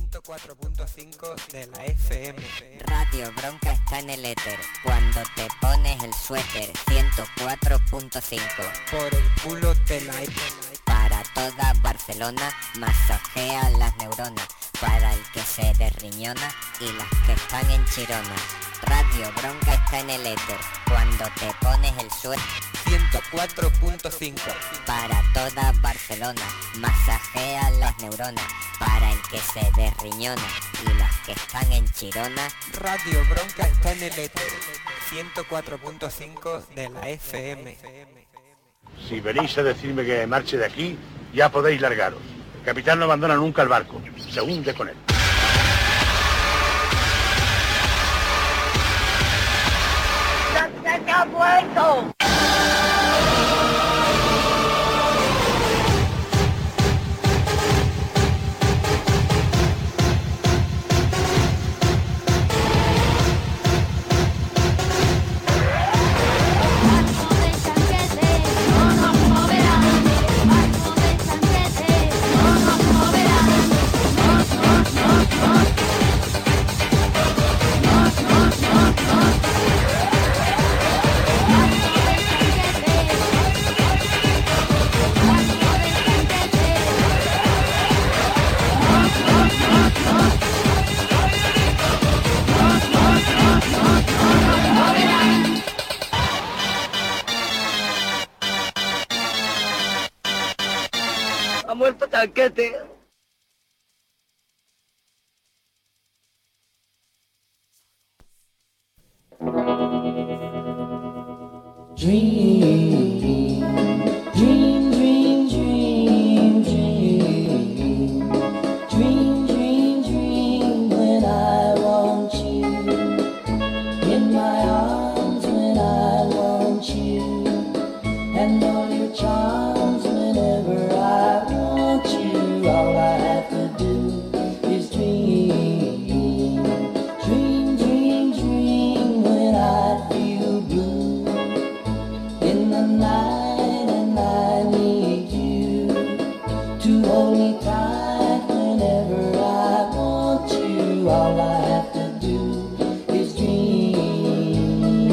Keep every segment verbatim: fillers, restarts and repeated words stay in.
ciento cuatro punto cinco de la F M. Radio Bronca está en el éter. Cuando te pones el suéter. ciento cuatro punto cinco. Por el culo de la F M. Para toda Barcelona, masajea las neuronas. Para el que se desriñona y las que están en Chirona. Radio Bronca está en el éter. Cuando te pones el suéter. ciento cuatro punto cinco. Para toda Barcelona, masajea las neuronas. Para el que se desriñona y las que están en Chirona. Radio Bronca está en el éter. ciento cuatro punto cinco de la F M. Si venís a decirme que marche de aquí, ya podéis largaros. El capitán no abandona nunca el barco, se hunde con él. ¡Se ha muerto! Ha muerto Chanquete. Dream, dream, dream, dream, dream, dream, dream, dream when I want you, in my arms when I want you, and all your charms whenever I want you, all I have to do is dream, dream, dream, dream when I feel blue. In the night and I need you to hold me tight whenever I want you. All I have to do is dream.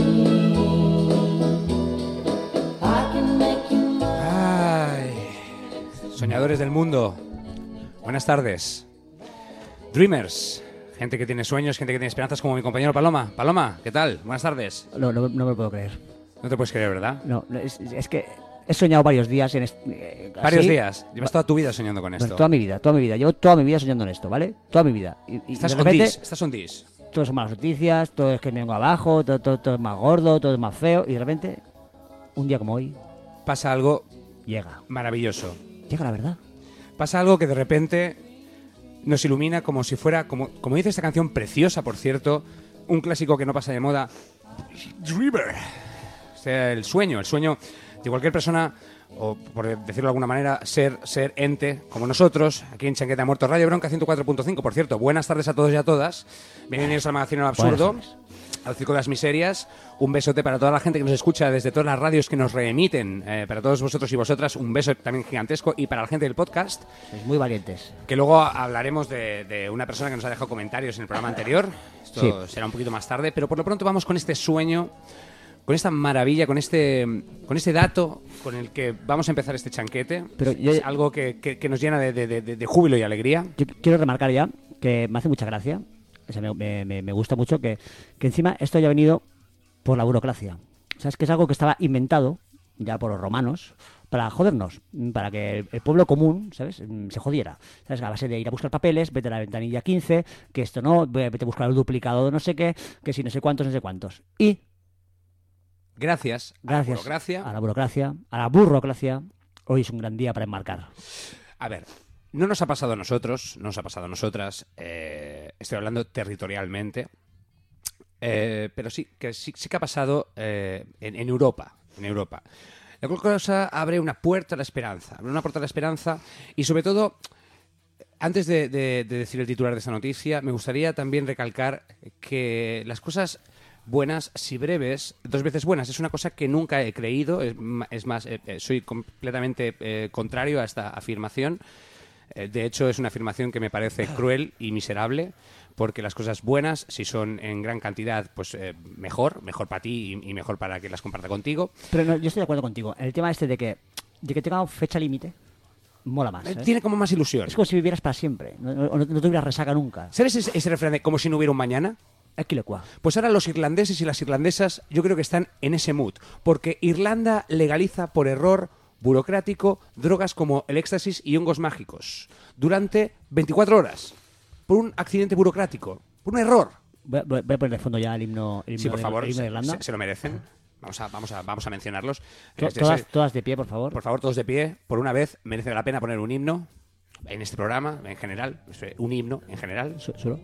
I can make you mine. Ay, soñadores del mundo, buenas tardes. Dreamers, gente que tiene sueños, gente que tiene esperanzas, como mi compañero Paloma. Paloma, ¿qué tal? Buenas tardes. No, no, no me lo puedo creer. No te puedes creer, ¿verdad? No, no, es, es que he soñado varios días en est- eh, Varios así. días. Llevas toda tu vida soñando con Bueno, esto. toda mi vida, toda mi vida. Llevo toda mi vida soñando en esto, ¿vale? Toda mi vida. Y, y Estás de on repente, this, estás on this. todo son malas noticias, todo es que me vengo abajo, todo, todo, todo es más gordo, todo es más feo. Y de repente, un día como hoy, Pasa algo llega. maravilloso. Llega la verdad. Pasa algo que de repente nos ilumina como si fuera, como, como dice esta canción preciosa, por cierto, un clásico que no pasa de moda. Dreamer. O sea, el sueño, el sueño de cualquier persona, o por decirlo de alguna manera, ser, ser ente como nosotros, aquí en Chanquete ha Muerto, Radio Bronca ciento cuatro punto cinco. Por cierto, buenas tardes a todos y a todas. Bienvenidos al Magazine del Absurdo, al Circo de las Miserias. Un besote para toda la gente que nos escucha desde todas las radios que nos reemiten. Eh, para todos vosotros y vosotras, un beso también gigantesco. Y para la gente del podcast, Sois muy valientes. que luego hablaremos de, de una persona que nos ha dejado comentarios en el programa anterior. Esto Sí. será un poquito más tarde, pero por lo pronto vamos con este sueño, con esta maravilla, con este, con este dato con el que vamos a empezar este chanquete. Pero es yo- algo que, que- que nos llena de, de- de- de júbilo y alegría. Yo quiero remarcar ya que me hace mucha gracia, o sea, me, me- me gusta mucho que, que encima esto haya venido por la burocracia. O sea, es que es algo que estaba inventado ya por los romanos para jodernos, para que el, el pueblo común, ¿sabes?, se jodiera. ¿Sabes? A base de ir a buscar papeles, vete a la ventanilla quince, que esto no, vete a buscar el duplicado de no sé qué, que si no sé cuántos, no sé cuántos. Y Gracias, a la gracias burocracia. a la burocracia, a la burocracia, hoy es un gran día para enmarcar. A ver, no nos ha pasado a nosotros, no nos ha pasado a nosotras, eh, estoy hablando territorialmente, eh, pero sí que, sí, sí que ha pasado eh, en, en Europa, en Europa. La cosa abre una puerta a la esperanza, abre una puerta a la esperanza y sobre todo, antes de, de- de decir el titular de esta noticia, me gustaría también recalcar que las cosas buenas, si breves, dos veces buenas, es una cosa que nunca he creído, es, ma- es más, eh, eh, soy completamente eh, contrario a esta afirmación. Eh, de hecho, es una afirmación que me parece cruel y miserable, porque las cosas buenas, si son en gran cantidad, pues eh, mejor, mejor para ti y, y mejor para que las comparta contigo. Pero no, yo estoy de acuerdo contigo. El tema este de que, de que tenga fecha límite, mola más. Eh, ¿eh? Tiene como más ilusión. Es como si vivieras para siempre. No, no, no, no tuvieras resaca nunca. ¿Sabes ese, ese refrán de como si no hubiera un mañana? Aquí le cua. Pues ahora los irlandeses y las irlandesas yo creo que están en ese mood, porque Irlanda legaliza por error burocrático drogas como el éxtasis y hongos mágicos durante veinticuatro horas, por un accidente burocrático, por un error. Voy, voy- voy a poner de fondo ya el himno, el himno, Sí, por de, favor, el himno de se, Irlanda. se- se lo merecen. Vamos a, vamos a, vamos a mencionarlos. To- Es de todas, ese- todas de pie, por favor. Por favor, todos de pie. Por una vez, merece la pena poner un himno en este programa, en general. Un himno, en general. Su- Solo.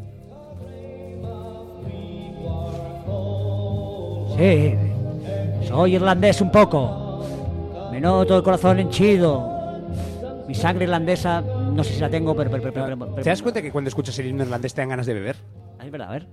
Sí, soy irlandés un poco. Me noto el corazón henchido. Mi sangre irlandesa, no sé si la tengo, pero... pero, pero, pero- pero- ¿Te das cuenta que cuando escuchas el himno irlandés te dan ganas de beber? Ah, es verdad, a ver.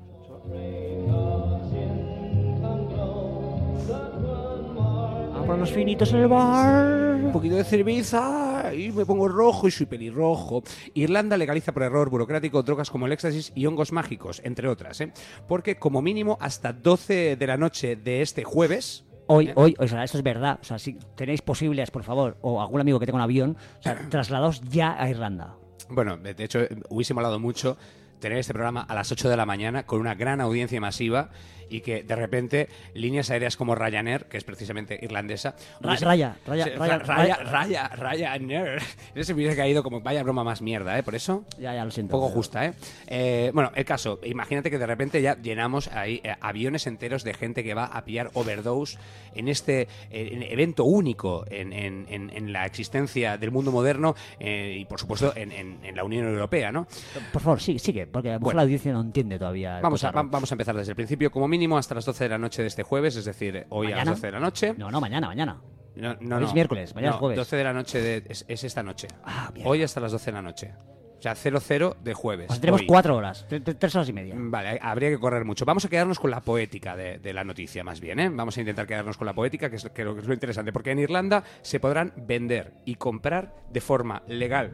Abro los finitos en el bar. Un poquito de cerveza y me pongo rojo y soy pelirrojo. Irlanda legaliza por error burocrático drogas como el éxtasis y hongos mágicos, entre otras, ¿eh? Porque como mínimo hasta doce de la noche de este jueves... Hoy, ¿eh? hoy, o sea, esto es verdad. O sea, si tenéis posibles, por favor, o algún amigo que tenga un avión, o sea, trasladaos ya a Irlanda. Bueno, de de hecho, hubiese molado mucho tener este programa a las ocho de la mañana con una gran audiencia masiva y que de repente líneas aéreas como Ryanair, que es precisamente irlandesa... Ra- hubiese- Raya, Raya, Sí, Raya, Raya, Raya. Raya, Ryanair. Ese hubiese caído como vaya broma más mierda, ¿eh? Por eso... Ya, ya lo Un siento. poco pero- justa, ¿eh? ¿eh? Bueno, el caso, imagínate que de repente ya llenamos ahí eh, aviones enteros de gente que va a pillar overdose en este eh, en evento único en, en- en- en la existencia del mundo moderno eh, y, por supuesto, en, en- en la Unión Europea, ¿no? Por favor, sigue, sigue, porque a lo mejor Bueno. la audiencia no entiende todavía. el Vamos a, cotarro. va- vamos a empezar desde el principio, como mínimo hasta las doce de la noche de este jueves, es decir, hoy a ¿Mañana? las doce de la noche. No, no, mañana, mañana. No, no, Hoy no. es miércoles, mañana es No, jueves. doce de la noche de- es, es esta noche. Ah, mierda. Hoy hasta las doce de la noche. O sea, cero cero de jueves. Pues tenemos hoy. cuatro horas, tre- tre- tres horas y media. Vale, habría que correr mucho. Vamos a quedarnos con la poética de, de la noticia, más bien, ¿eh? Vamos a intentar quedarnos con la poética, que es, que lo- que es lo interesante, porque en Irlanda se podrán vender y comprar de forma legal,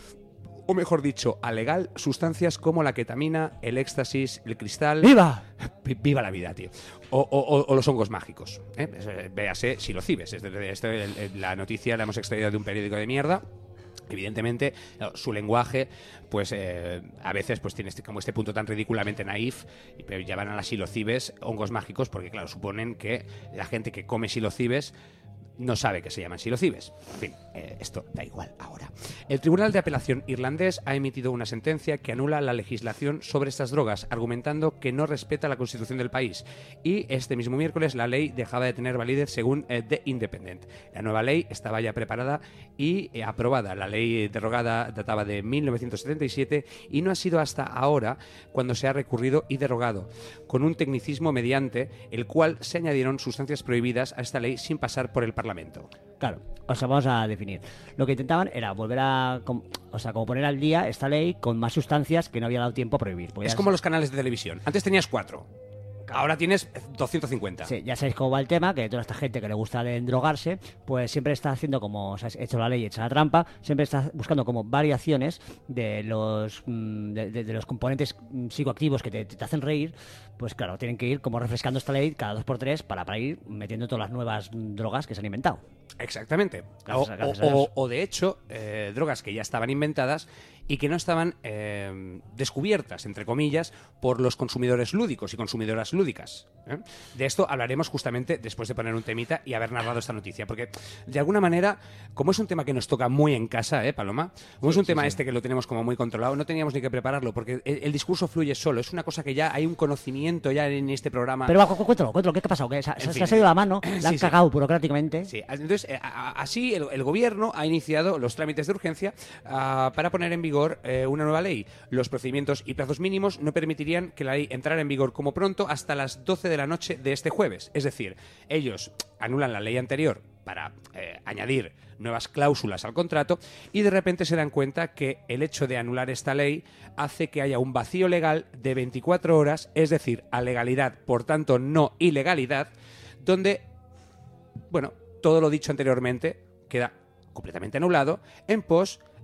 o mejor dicho, alegal, sustancias como la ketamina, el éxtasis, el cristal... ¡Viva! Vi- Viva la vida, tío. O, o- o- o los hongos mágicos. ¿eh? Es, eh, Véase psilocibes. Es de- esto, el- el- la noticia la hemos extraído de un periódico de mierda. Evidentemente, claro, su lenguaje, pues eh, a veces pues tiene este, como este punto tan ridículamente naif, y- pero llaman a las psilocibes hongos mágicos porque, claro, suponen que la gente que come psilocibes no sabe que se llaman psilocibes. En fin, eh, esto da igual ahora. El Tribunal de Apelación irlandés ha emitido una sentencia que anula la legislación sobre estas drogas, argumentando que no respeta la Constitución del país. Y este mismo miércoles la ley dejaba de tener validez según eh, The Independent. La nueva ley estaba ya preparada y eh, aprobada. La ley derogada databa de mil novecientos setenta y siete y no ha sido hasta ahora cuando se ha recurrido y derogado, con un tecnicismo mediante el cual se añadieron sustancias prohibidas a esta ley sin pasar por el Parlamento. Claro, o sea, vamos a definir. Lo que intentaban era volver a, com- o sea, como poner al día esta ley con más sustancias que no había dado tiempo a prohibir. Porque Es ya como sa- los canales de televisión. Antes tenías cuatro. Ahora tienes doscientos cincuenta. Sí, ya sabéis cómo va el tema, que toda esta gente que le gusta de drogarse, pues siempre está haciendo como, o sea, hecho la ley, hecha la trampa, siempre está buscando como variaciones de los mm, de, de- de los componentes mm, psicoactivos que te, te hacen reír, pues claro, tienen que ir como refrescando esta ley cada dos por tres para, para ir metiendo todas las nuevas mm, drogas que se han inventado. Exactamente. Gracias, o, gracias o- a Dios. o- o, de hecho, eh, drogas que ya estaban inventadas y que no estaban eh, descubiertas, entre comillas, por los consumidores lúdicos y consumidoras lúdicas. ¿eh? De esto hablaremos justamente después de poner un temita y haber narrado esta noticia, porque de alguna manera, como es un tema que nos toca muy en casa, ¿eh, Paloma? Como es un tema este que lo tenemos como muy controlado, no teníamos ni que prepararlo, porque el, el discurso fluye solo. Es una cosa que ya hay un conocimiento ya en este programa. Pero va, cu- cu- cuéntalo, cuéntalo, ¿qué te ha pasado? ¿Qué, se, En se- se fin. ha salido la mano, la Sí, han sí. cagado burocráticamente. Sí, entonces, eh, a- a- así el, el gobierno ha iniciado los trámites de urgencia ah, para poner en vigor eh, una nueva ley. Los procedimientos y plazos mínimos no permitirían que la ley entrara en vigor como pronto hasta las doce de la noche de este jueves. Es decir, ellos anulan la ley anterior para eh, añadir nuevas cláusulas al contrato y de repente se dan cuenta que el hecho de anular esta ley hace que haya un vacío legal de veinticuatro horas, es decir, a legalidad, por tanto no ilegalidad, donde, bueno, todo lo dicho anteriormente queda completamente anulado en pos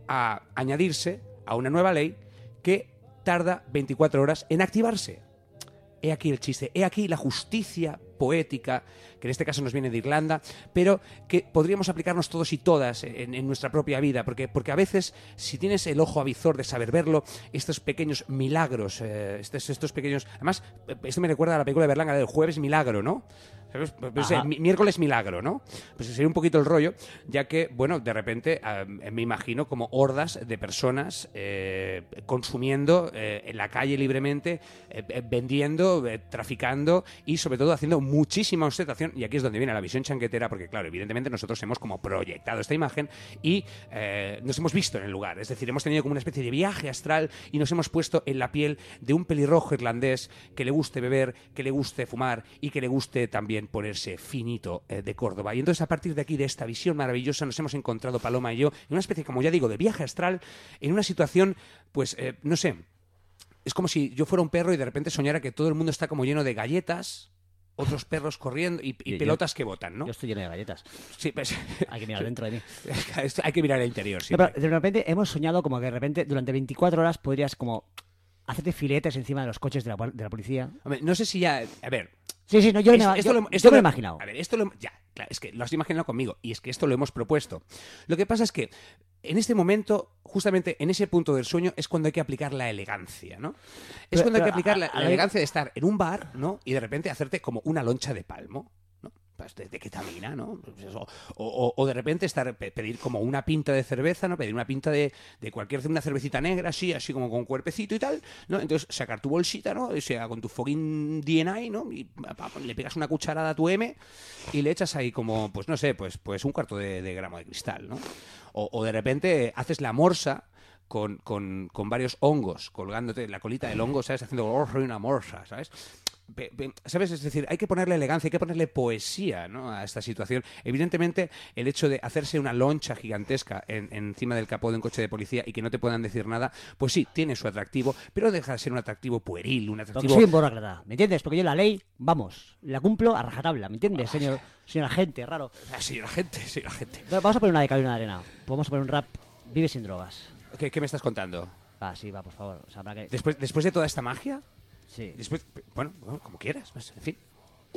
a añadirse a una nueva ley que tarda veinticuatro horas en activarse. He aquí el chiste, he aquí la justicia poética, que en este caso nos viene de Irlanda, pero que podríamos aplicarnos todos y todas en, en nuestra propia vida, porque, porque a veces, si tienes el ojo avizor de saber verlo, estos pequeños milagros, eh, estos, estos pequeños... Además, esto me recuerda a la película de Berlanga del Jueves Milagro, ¿no? ¿Sabes? Pues, eh, mi- miércoles milagro, ¿no? Pues sería un poquito el rollo, ya que, bueno, de repente eh, me imagino como hordas de personas eh, consumiendo eh, en la calle libremente, eh, eh, vendiendo, eh, traficando y sobre todo haciendo muchísima ostentación. Y aquí es donde viene la visión chanquetera, porque claro, evidentemente nosotros hemos como proyectado esta imagen y eh, nos hemos visto en el lugar. Es decir, hemos tenido como una especie de viaje astral y nos hemos puesto en la piel de un pelirrojo irlandés que le guste beber, que le guste fumar y que le guste también ponerse finito eh, de Córdoba. Y entonces a partir de aquí, de esta visión maravillosa, nos hemos encontrado Paloma y yo en una especie, como ya digo, de viaje astral, en una situación, pues, eh, no sé, es como si yo fuera un perro y de repente soñara que todo el mundo está como lleno de galletas, otros perros corriendo y, y Yo- pelotas que botan, ¿no? Yo estoy lleno de galletas. Sí, pues, Hay que mirar dentro de mí. esto hay que mirar el interior, No, siempre. pero de repente hemos soñado como que de repente durante veinticuatro horas podrías como hacerte filetes encima de los coches de la, pol- de la policía. Hombre, no sé si ya... A ver... Sí, sí, no, yo, Es- me, esto yo- lo- yo esto me lo he lo- imaginado. A ver, esto lo... Ya, claro, es que lo has imaginado conmigo. Y es que esto lo hemos propuesto. Lo que pasa es que en este momento, justamente en ese punto del sueño, es cuando hay que aplicar la elegancia, ¿no? Es Pero- cuando hay que pero, aplicar a- la, a la ver- elegancia de estar en un bar, ¿no? Y de repente hacerte como una loncha de palmo, ¿no? Pues de, de ketamina, ¿no? Pues eso. O, o- o de repente estar pe- pedir como una pinta de cerveza, ¿no? Pedir una pinta de, de cualquier una cervecita negra, así, así como con cuerpecito y tal, ¿no? Entonces sacar tu bolsita, ¿no? O sea, con tu fucking D N I, ¿no? Y pa, pa, le pegas una cucharada a tu M y le echas ahí como, pues no sé, pues, pues un cuarto de, de gramo de cristal, ¿no? O, o de repente haces la morsa con, con, con varios hongos colgándote la colita del hongo, ¿sabes? Haciendo oh, soy una morsa, ¿sabes? Pe- pe- ¿Sabes? Es decir, hay que ponerle elegancia, hay que ponerle poesía, ¿no? A esta situación. Evidentemente, el hecho de hacerse una loncha gigantesca en- encima del capó de un coche de policía y que no te puedan decir nada, pues sí, tiene su atractivo, pero deja de ser un atractivo pueril, un Porque atractivo... soy un burócrata, ¿me entiendes? Porque yo la ley, vamos, la cumplo a rajatabla, ¿me entiendes, señor, señor agente, raro? Ah, sí, la gente, sí, la gente. No, vamos a poner una de cal y una de arena. Vamos a poner un rap, vive sin drogas. ¿Qué, qué me estás contando? Va, sí, va, por favor. O sea, para que... Después, después de toda esta magia, Sí, después, bueno, bueno, como quieras, pues, en fin.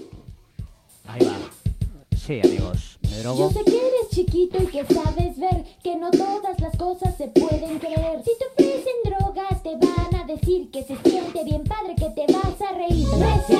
ahí va. Sí, amigos, me drogo. Yo sé que eres chiquito y que sabes ver que no todas las cosas se pueden creer. Si te ofrecen drogas te van a decir que se siente bien padre, que te vas a reír. No es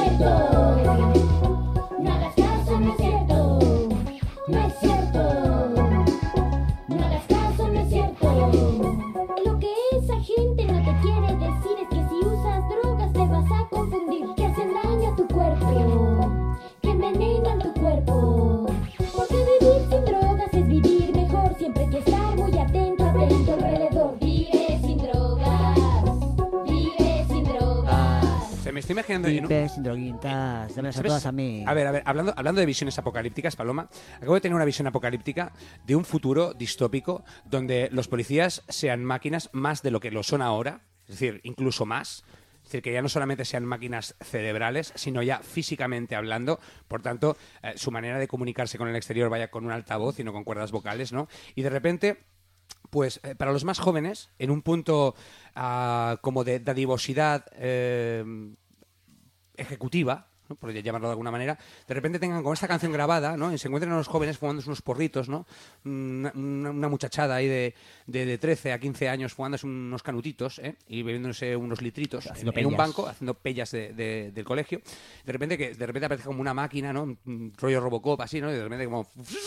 cierto, no hagas caso, no es cierto, no es cierto, no hagas caso, no es cierto. Lo que esa gente no te quiere decir es que si usas drogas te vas a confundir, que hacen daño a tu cuerpo, que envenenan tu cuerpo. Porque vivir sin drogas es vivir mejor, siempre hay que estar muy atento, atento alrededor. Vive sin drogas, vive sin drogas. Se me estoy imaginando... en un- Vive sin droguitas, dámelas a ¿Sabes? todas a mí. A ver, a ver, hablando, hablando de visiones apocalípticas, Paloma, acabo de tener una visión apocalíptica de un futuro distópico donde los policías sean máquinas más de lo que lo son ahora, es decir, incluso más. Es decir, que ya no solamente sean máquinas cerebrales, sino ya físicamente hablando. Por tanto, eh, su manera de comunicarse con el exterior vaya con un altavoz y no con cuerdas vocales, ¿no? Y de repente... Pues eh, para los más jóvenes, en un punto ah, como de dadivosidad eh, ejecutiva, ¿no? Por llamarlo de alguna manera, de repente tengan con esta canción grabada, ¿no? Y se encuentren a los jóvenes fumando unos porritos, ¿no? Una, una- una muchachada ahí de, de, de trece a quince años fumándose unos canutitos, ¿eh? Y bebiéndose unos litritos en, Haciendo en un pellas. banco, haciendo pellas de- de- del colegio. De repente que de repente aparece como una máquina, ¿no? Un, un rollo Robocop así, ¿no? Y de repente como...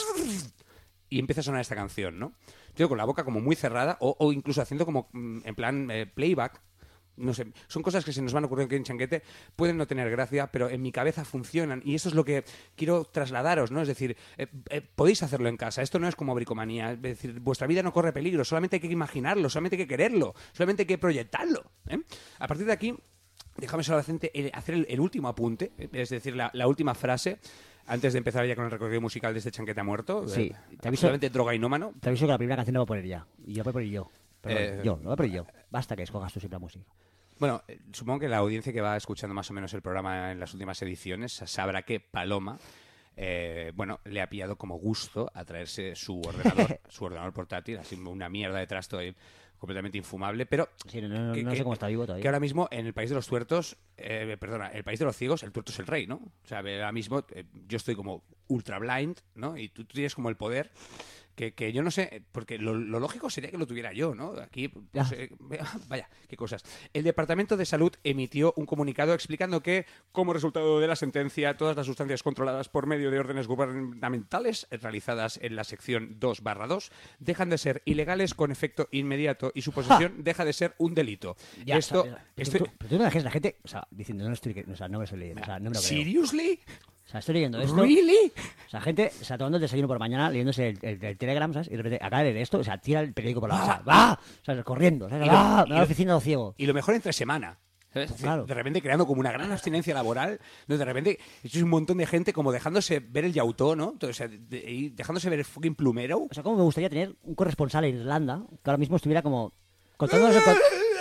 Y empieza a sonar esta canción, ¿no? Tío, con la boca como muy cerrada o, o incluso haciendo como mm, en plan eh, playback. No sé, son cosas que se nos van ocurriendo aquí en Chanquete, pueden no tener gracia, pero en mi cabeza funcionan y eso es lo que quiero trasladaros, ¿no? Es decir, eh, eh, podéis hacerlo en casa, esto no es como bricomanía, es decir, vuestra vida no corre peligro, solamente hay que imaginarlo, solamente hay que quererlo, solamente hay que proyectarlo, ¿eh? A partir de aquí, déjame solamente eh, hacer el, el último apunte, eh, es decir, la, la última frase, antes de empezar ya con el recorrido musical de este Chanquete ha muerto, Sí, eh, te aviso- absolutamente drogainómano. Te aviso que la primera canción la voy a poner ya. Y yo la voy a poner yo. Perdón, Eh, yo, lo voy a poner yo. Basta que escogas tú siempre la música. Bueno, eh, supongo que la audiencia que va escuchando más o menos el programa en las últimas ediciones sabrá que Paloma eh, bueno, le ha pillado como gusto a traerse su ordenador, su ordenador portátil, así una mierda de trasto ahí, completamente infumable, pero Sí, no, no- que- no sé que- cómo está vivo todavía. que ahora mismo en el país de los tuertos, eh, perdona, el país de los ciegos, el tuerto es el rey, ¿no? O sea, ahora mismo eh, yo estoy como ultra blind, ¿no? Y tú, tú tienes como el poder que, que yo no sé, porque lo, lo lógico sería que lo tuviera yo, ¿no? Aquí, pues, Ya. eh, vaya, qué cosas. El Departamento de Salud emitió un comunicado explicando que, como resultado de la sentencia, todas las sustancias controladas por medio de órdenes gubernamentales realizadas en la sección dos barra dos dejan de ser ilegales con efecto inmediato y su posesión deja de ser un delito. Ya, Esto, o sea, pero, esto- tú, pero tú no dejes la gente, o sea, diciendo, no estoy, o sea, no me estoy leyendo, o sea, no me lo creo. ¿Seriously? O sea, estoy leyendo esto. ¿Really? O sea, gente, o sea, tomando el desayuno por mañana, leyéndose el, el- el Telegram, ¿sabes? Y de repente acaba de leer esto, o sea, tira el periódico por la... O sea, ¡va! O sea, corriendo, ¿sabes? Y lo- ¡Va! y Me va a la lo- oficina de ciego. Y lo mejor entre semana. ¿Sabes? Claro. De repente creando como una gran abstinencia laboral, donde de repente es un montón de gente como dejándose ver el yautó, ¿no? O sea, de- y dejándose ver el fucking plumero. O sea, cómo me gustaría tener un corresponsal en Irlanda que ahora mismo estuviera como contándonos el... con-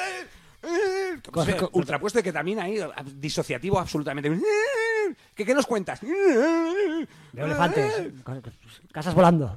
O sea, ultrapuesto de que también hay disociativo absolutamente. ¿Qué, qué nos cuentas? Veo elefantes, casas volando.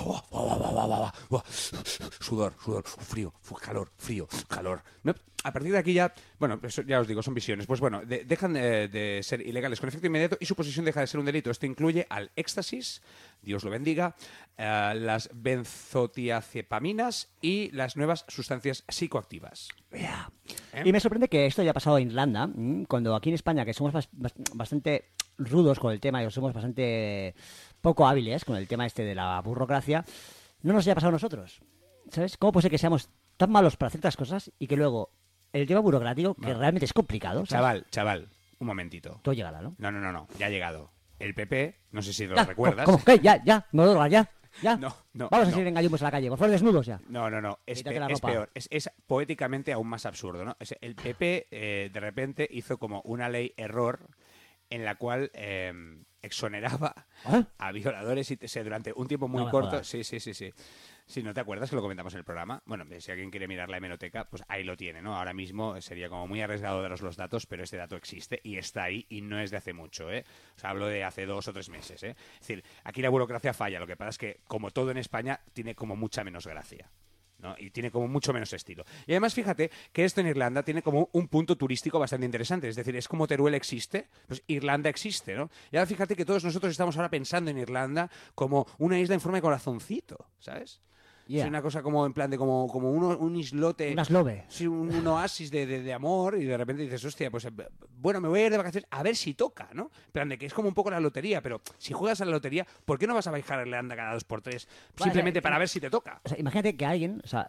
Sudor, sudor, frío, calor, frío, calor. No, a partir de aquí ya, bueno, eso ya os digo, son visiones. Pues bueno, de- dejan de, de ser ilegales con efecto inmediato y su posesión deja de ser un delito. Esto incluye al éxtasis, Dios lo bendiga, eh, las benzotiazepaminas y las nuevas sustancias psicoactivas. ¿Eh? Y me sorprende que esto haya pasado en Irlanda, mm, cuando aquí en España, que somos bas- bas- bastante rudos con el tema y somos bastante poco hábiles con el tema este de la burocracia, no nos haya pasado a nosotros. ¿Sabes? ¿Cómo puede ser que seamos tan malos para ciertas cosas y que luego el tema burocrático, que realmente es complicado, ¿sabes? Chaval, chaval, un momentito. Todo llegará, ¿no? No, no, no, no, ya ha llegado. El P P, no sé si lo Ya, recuerdas. ¿Cómo? ¿Qué? Ya, ya, me voy a drogar, ya, ya. No, no, Vamos a no. seguir en gallumbos a la calle, por favor, desnudos ya. No, no, no, es, Quítate pe- la es ropa. peor, es, es poéticamente aún más absurdo, ¿no? Es- el P P eh, de repente hizo como una ley error en la cual eh, exoneraba ¿Ah? a violadores y te- se- durante un tiempo muy No me corto. jodas. Sí, sí, sí, sí. Si no te acuerdas que lo comentamos en el programa, bueno, si alguien quiere mirar la hemeroteca, pues ahí lo tiene, ¿no? Ahora mismo sería como muy arriesgado daros los datos, pero este dato existe y está ahí y no es de hace mucho, ¿eh? O sea, hablo de hace dos o tres meses, ¿eh? Es decir, aquí la burocracia falla, lo que pasa es que, como todo en España, tiene como mucha menos gracia, ¿no? Y tiene como mucho menos estilo. Y además, fíjate que esto en Irlanda tiene como un punto turístico bastante interesante. Es decir, es como Teruel existe, pues Irlanda existe, ¿no? Y ahora fíjate que todos nosotros estamos ahora pensando en Irlanda como una isla en forma de corazoncito, ¿sabes? Yeah. Es una cosa como en plan de como, como uno- un islote. Unas lobe. Sí, un, un oasis de, de- de amor y de repente dices, hostia, pues eh, bueno, me voy a ir de vacaciones a ver si toca, ¿no? En plan de que es como un poco la lotería, pero si juegas a la lotería, ¿por qué no vas a viajar a Irlanda cada dos por tres? Simplemente eh, para eh, ver si te toca. O sea, imagínate que alguien, o sea,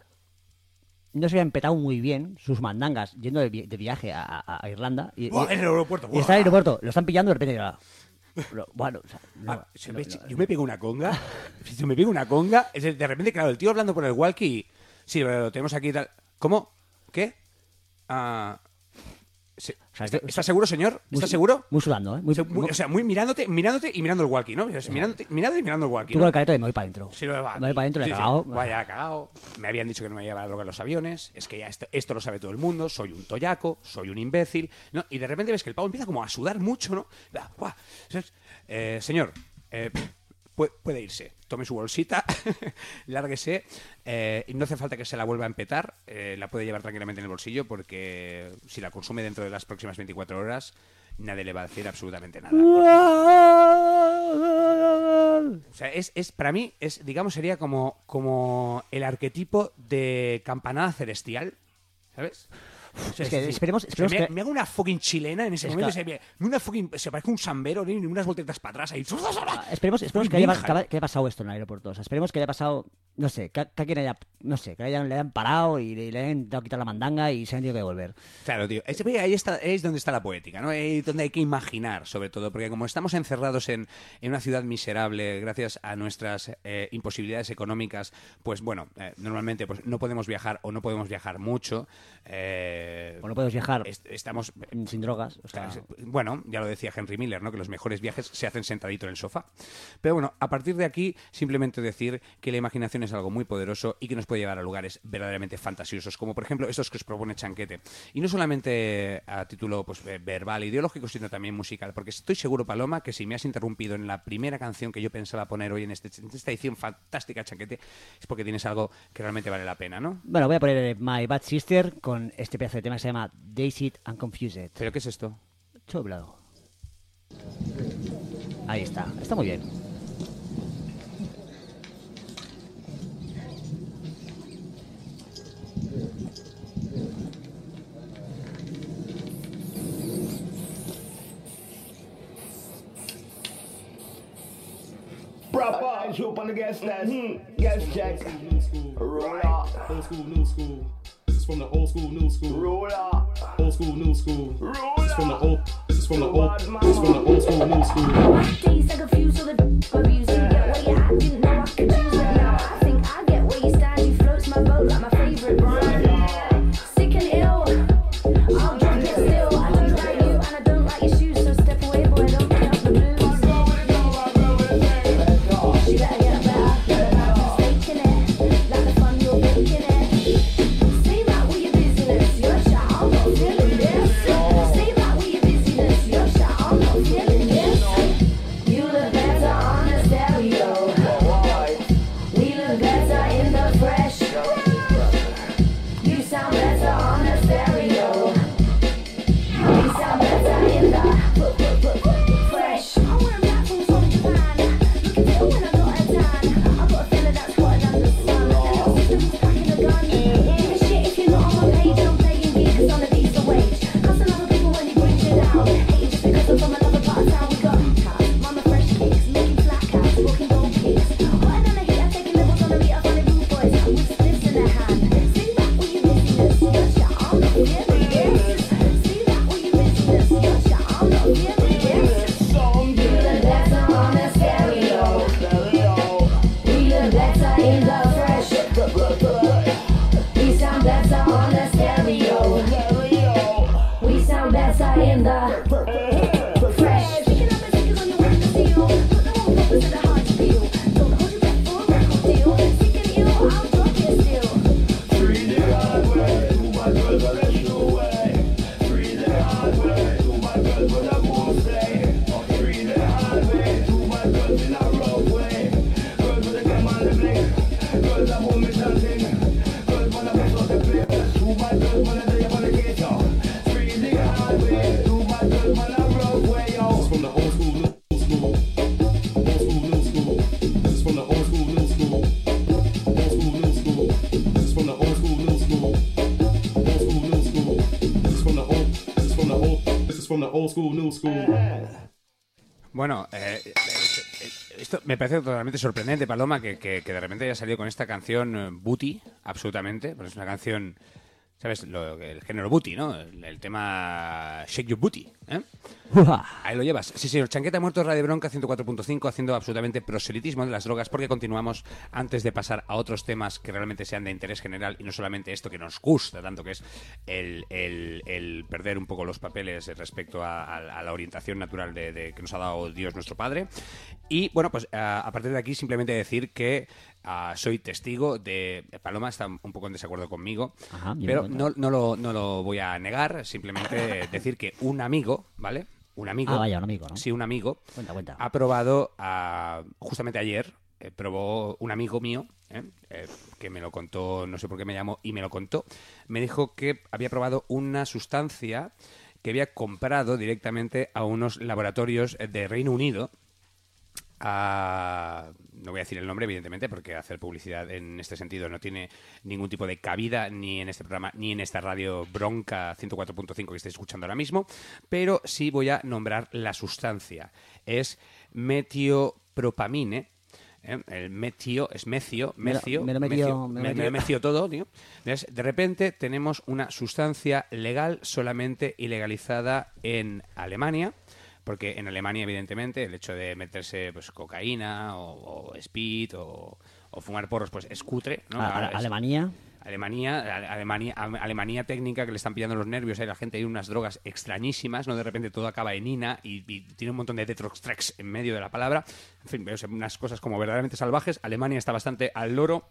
no se habían petado muy bien sus mandangas yendo de, vi- de viaje a, a- a Irlanda y, Buah, y- en el aeropuerto. y está en el aeropuerto, lo están pillando y de repente ya, lo- bueno, o sea, no, Ah, se no, me- no, yo me pego una conga. Si yo me pego una conga. Es de, de repente, claro, el tío hablando por el walkie. Sí, lo, lo tenemos aquí y tal. ¿Cómo? ¿Qué? Ah, sí. O sea, ¿Está, esto- está seguro, señor? muy ¿Está su- seguro? Muy sudando, ¿eh? Muy, O sea, muy, muy- o sea, muy mirándote, mirándote y mirando el walkie, ¿no? O sea, mirándote, mirándote y mirando el walkie. tú ¿no? con el careto de me voy para adentro. Sí, lo va. me voy para adentro, le he Sí, sí. cagado. Vaya, cagado. Me habían dicho que no me llevaba droga en los aviones. Es que ya esto, esto lo sabe todo el mundo. Soy un toyaco, soy un imbécil. ¿No? Y de repente ves que el pavo empieza como a sudar mucho, ¿no? Va, guau. ¿Sabes? Eh, señor, eh, pu- puede irse. Tome su bolsita, lárguese. Eh, y no hace falta que se la vuelva a empetar. Eh, la puede llevar tranquilamente en el bolsillo porque si la consume dentro de las próximas veinticuatro horas, nadie le va a decir absolutamente nada. O sea, es, es para mí, es, digamos, sería como, como el arquetipo de campanada celestial, ¿sabes? O sea, Es que decir, esperemos- o sea, esperemos me, que- me hago una fucking chilena en ese Es momento, que- se, me- una fucking, se parece un sambero, ni unas voltetas para atrás ahí. Esperemos, esperemos que, Muy haya, ninja. que haya- que haya pasado esto en el aeropuerto. O sea, esperemos que haya pasado, no sé, que, que alguien haya, no sé, que hayan- le hayan parado y le, le hayan intentado quitar la mandanga y se han tenido que devolver. Claro, tío. Es- ahí está, es donde está la poética, ¿no? Ahí es donde hay que imaginar, sobre todo, porque como estamos encerrados en, en una ciudad miserable gracias a nuestras eh, imposibilidades económicas, pues bueno, eh, normalmente pues no podemos viajar o no podemos viajar mucho. eh, O no puedes viajar est- estamos sin drogas. O sea, bueno, ya lo decía Henry Miller, ¿no? Que los mejores viajes se hacen sentadito en el sofá. Pero bueno, a partir de aquí, simplemente decir que la imaginación imaginación es algo muy poderoso y que nos puede llevar a lugares verdaderamente fantasiosos, como por ejemplo estos que os propone Chanquete. Y no solamente a título pues, verbal, ideológico, sino también musical, porque estoy seguro, Paloma, que si me has interrumpido en la primera canción que yo pensaba poner hoy en, este, en esta edición fantástica, Chanquete, es porque tienes algo que realmente vale la pena, ¿no? Bueno, voy a poner My Bad Sister con este pedazo de tema que se llama Dazed and Confused. ¿Pero qué es esto? Chublado. Ahí está, está muy bien. Proper, shoot on the guest list. Guest check. Roll up. Old school, new school. This is from the old school, new school. Roll up. Old school, new school. Roll This is from the up. old. This is from the old. This is from the old school, new school. Days are confused, so the confused. You get what you had, didn't know I could choose. But now I think I get where you stand. You floats my boat like my favourite brand. Sick and ill, I'll drop it still. I don't like you and I don't like your shoes, so step away, boy, don't play up the blues. You better get better, get better, faking it, like the fun you're making it. Say that with your business, you're shut, I'm not feeling this. Say that with your business, you're shut, I'm not feeling this. You look better on the stereo. We look better in the fresh. You sound better on the stereo. We sound better in the fresh. I'm wearing black from from Japan. Look at it when I got a tan. I got a fella that's hotter than the sun. A little sister who's packing a gun. Give a shit if you're not on my page. I'm playing gigs on a decent wage. Cussing other people when you bring you down. Hate you just because I'm from another part of town. We got cats, mama fresh kicks, making flat cats, walking gold kicks. Hotter than a heater, taking levels on a meter, funny rude boys with spliffs in their hand. See that with your business, you're shut, I'm not feeling this. See that with your business, you're shut, I'm not feeling this. You look better on the stereo. We look better in the fresh. We sound better on the stereo. We sound better in the fresh. Picking up the stickers on your window seal. Put the wrong papers in the hard to feel. Don't hold your breath for a record deal. Sick and ill, I'll drop it still. Free the hard way, to my girls on the shoe way. Free the hard way, to my girls on the move say. Free the hard way, to my girls in a rough way. Girls with the game on the blink. Girls that hold me something. Girls wanna mess up the place. To my girls wanna do you on the gate, yo. Free the hard way, to my girls on a rough way, yo. This is from the old school, new school. Old school, new school. This is from the old school, new school. Old school, new school. This is from the old school, new school. Old school, new school. This is from the old. This is from the old. This is from the old school, new school. Bueno, eh, eh, eh, esto me parece totalmente sorprendente, Paloma, que, que, que de repente haya salido con esta canción eh, Booty, absolutamente, porque es una canción, ¿sabes? Lo, el género Booty, ¿no? El, el tema Shake Your Booty, ¿eh? Ahí lo llevas. Sí, señor. Chanquete ha muerto, Radio Bronca ciento cuatro punto cinco, haciendo absolutamente proselitismo de las drogas, porque continuamos antes de pasar a otros temas que realmente sean de interés general y no solamente esto que nos gusta tanto, que es el, el, el perder un poco los papeles respecto a, a, a la orientación natural de, de que nos ha dado Dios nuestro Padre. Y bueno, pues a, a partir de aquí simplemente decir que Uh, soy testigo de... Paloma está un poco en desacuerdo conmigo, Ajá, pero no, no, lo, no lo voy a negar, simplemente decir que un amigo, ¿vale? Un amigo... Ah, vaya, un amigo, ¿no? Sí, un amigo. Cuenta, cuenta. Ha probado, uh, justamente ayer, eh, probó un amigo mío, ¿eh? Eh, que me lo contó, no sé por qué me llamó, y me lo contó. Me dijo que había probado una sustancia que había comprado directamente a unos laboratorios de Reino Unido. Uh, no voy a decir el nombre, evidentemente, porque hacer publicidad en este sentido no tiene ningún tipo de cabida ni en este programa ni en esta radio Bronca ciento cuatro punto cinco que estáis escuchando ahora mismo, pero sí voy a nombrar la sustancia. Es metiopropamine. ¿eh? El metio es mecio, mecio, me lo, me lo mecio, metió, me lo me, metió. me lo mecio todo, tío. Entonces, de repente tenemos una sustancia legal, solamente ilegalizada en Alemania. Porque en Alemania, evidentemente, el hecho de meterse pues cocaína o, o speed o, o fumar porros, pues es cutre, ¿no? A- a- Es- Alemania. Alemania, Alemania, Alemania técnica, que le están pillando los nervios, hay la gente, hay unas drogas extrañísimas, no de repente todo acaba en ina y, y tiene un montón de detroxtrex en medio de la palabra, en fin, o sea, unas cosas como verdaderamente salvajes. Alemania está bastante al loro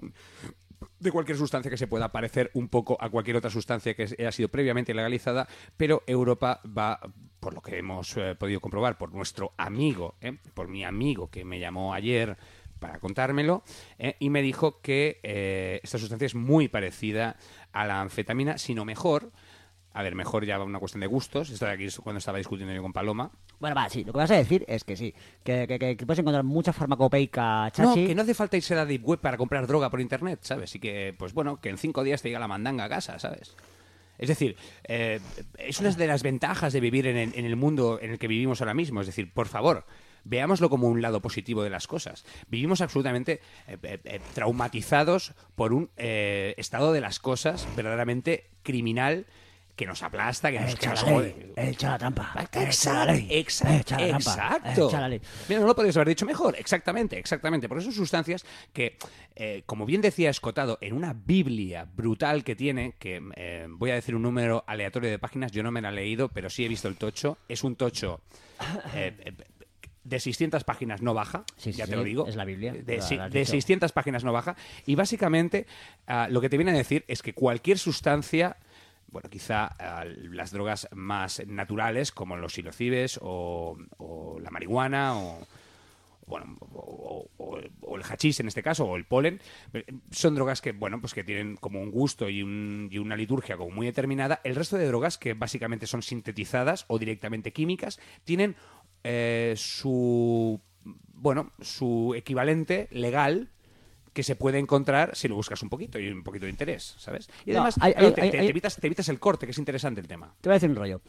de cualquier sustancia que se pueda parecer un poco a cualquier otra sustancia que haya sido previamente legalizada, pero Europa va, por lo que hemos eh, podido comprobar, por nuestro amigo, eh, por mi amigo que me llamó ayer para contármelo, eh, y me dijo que eh, esta sustancia es muy parecida a la anfetamina, sino mejor. A ver, mejor ya va una cuestión de gustos. Esto de aquí es cuando estaba discutiendo yo con Paloma. Bueno, va, sí, lo que vas a decir es que sí, que, que, que, que puedes encontrar mucha farmacopeica chachi. No, que no hace falta irse a la deep web para comprar droga por internet, ¿sabes? Y que, pues bueno, que en cinco días te llega la mandanga a casa, ¿sabes? Es decir, eh, es una de las ventajas de vivir en el, en el mundo en el que vivimos ahora mismo. Es decir, por favor, veámoslo como un lado positivo de las cosas. Vivimos absolutamente eh, eh, traumatizados por un eh, estado de las cosas verdaderamente criminal que nos aplasta, que nos, que nos jode. Echa la trampa. Exacto, la ley. exacto, Echa la trampa. exacto. Echa la ley. Mira, no lo podrías haber dicho mejor. Exactamente, exactamente. Porque son sustancias que, eh, como bien decía Escotado, en una Biblia brutal que tiene, que eh, voy a decir un número aleatorio de páginas, yo no me la he leído, pero sí he visto el tocho. Es un tocho eh, eh, de seiscientas páginas no baja, Sí, sí, ya te sí, lo digo. es la Biblia, De, lo si- has de dicho. seiscientas páginas no baja. Y básicamente ah, lo que te viene a decir es que cualquier sustancia, bueno, quizá ah, las drogas más naturales, como los psilocibes o, o la marihuana o, bueno, o, o- o el hachís en este caso, o el polen, eh, son drogas que, bueno, pues que tienen como un gusto y, un- y una liturgia como muy determinada. El resto de drogas, que básicamente son sintetizadas o directamente químicas, tienen eh, su, bueno, su equivalente legal, que se puede encontrar si lo buscas un poquito y un poquito de interés, ¿sabes? Y No, además, hay- claro, hay- te, hay- te- hay- te evitas, te evitas el corte, que es interesante el tema. Te voy a decir un rollo.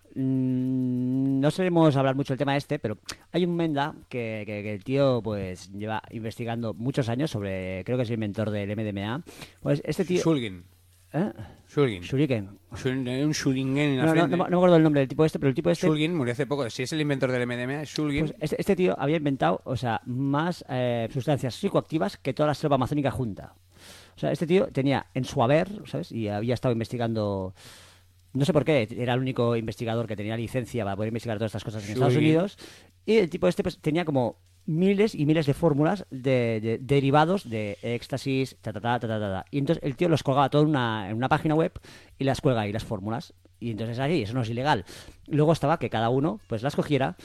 Mm, no solemos hablar mucho del tema este, pero hay un Menda que, que- que el tío pues lleva investigando muchos años sobre, creo que es el inventor del M D M A. Pues este tío... Shulgin. ¿Eh? Shulgin. Shuriken. Shul- Un Shulgin en la No, no, frente. no, no me acuerdo el nombre del tipo este, pero el tipo este... Shulgin murió hace poco. Si es el inventor del M D M A, es Shulgin. Pues este, este tío había inventado, o sea, más eh, sustancias psicoactivas que toda la selva amazónica junta. O sea, este tío tenía en su haber, ¿sabes? Y había estado investigando, no sé por qué, era el único investigador que tenía licencia para poder investigar todas estas cosas en Estados Shulgin. Unidos. Y el tipo este pues tenía como miles y miles de fórmulas de, de- derivados de éxtasis, ta, ta, ta, ta, ta, ta, ta. Y entonces el tío los colgaba todo en una, en una página web y las cuelga ahí, las fórmulas. Y entonces ahí, eso no es ilegal. Luego estaba que cada uno pues las cogiera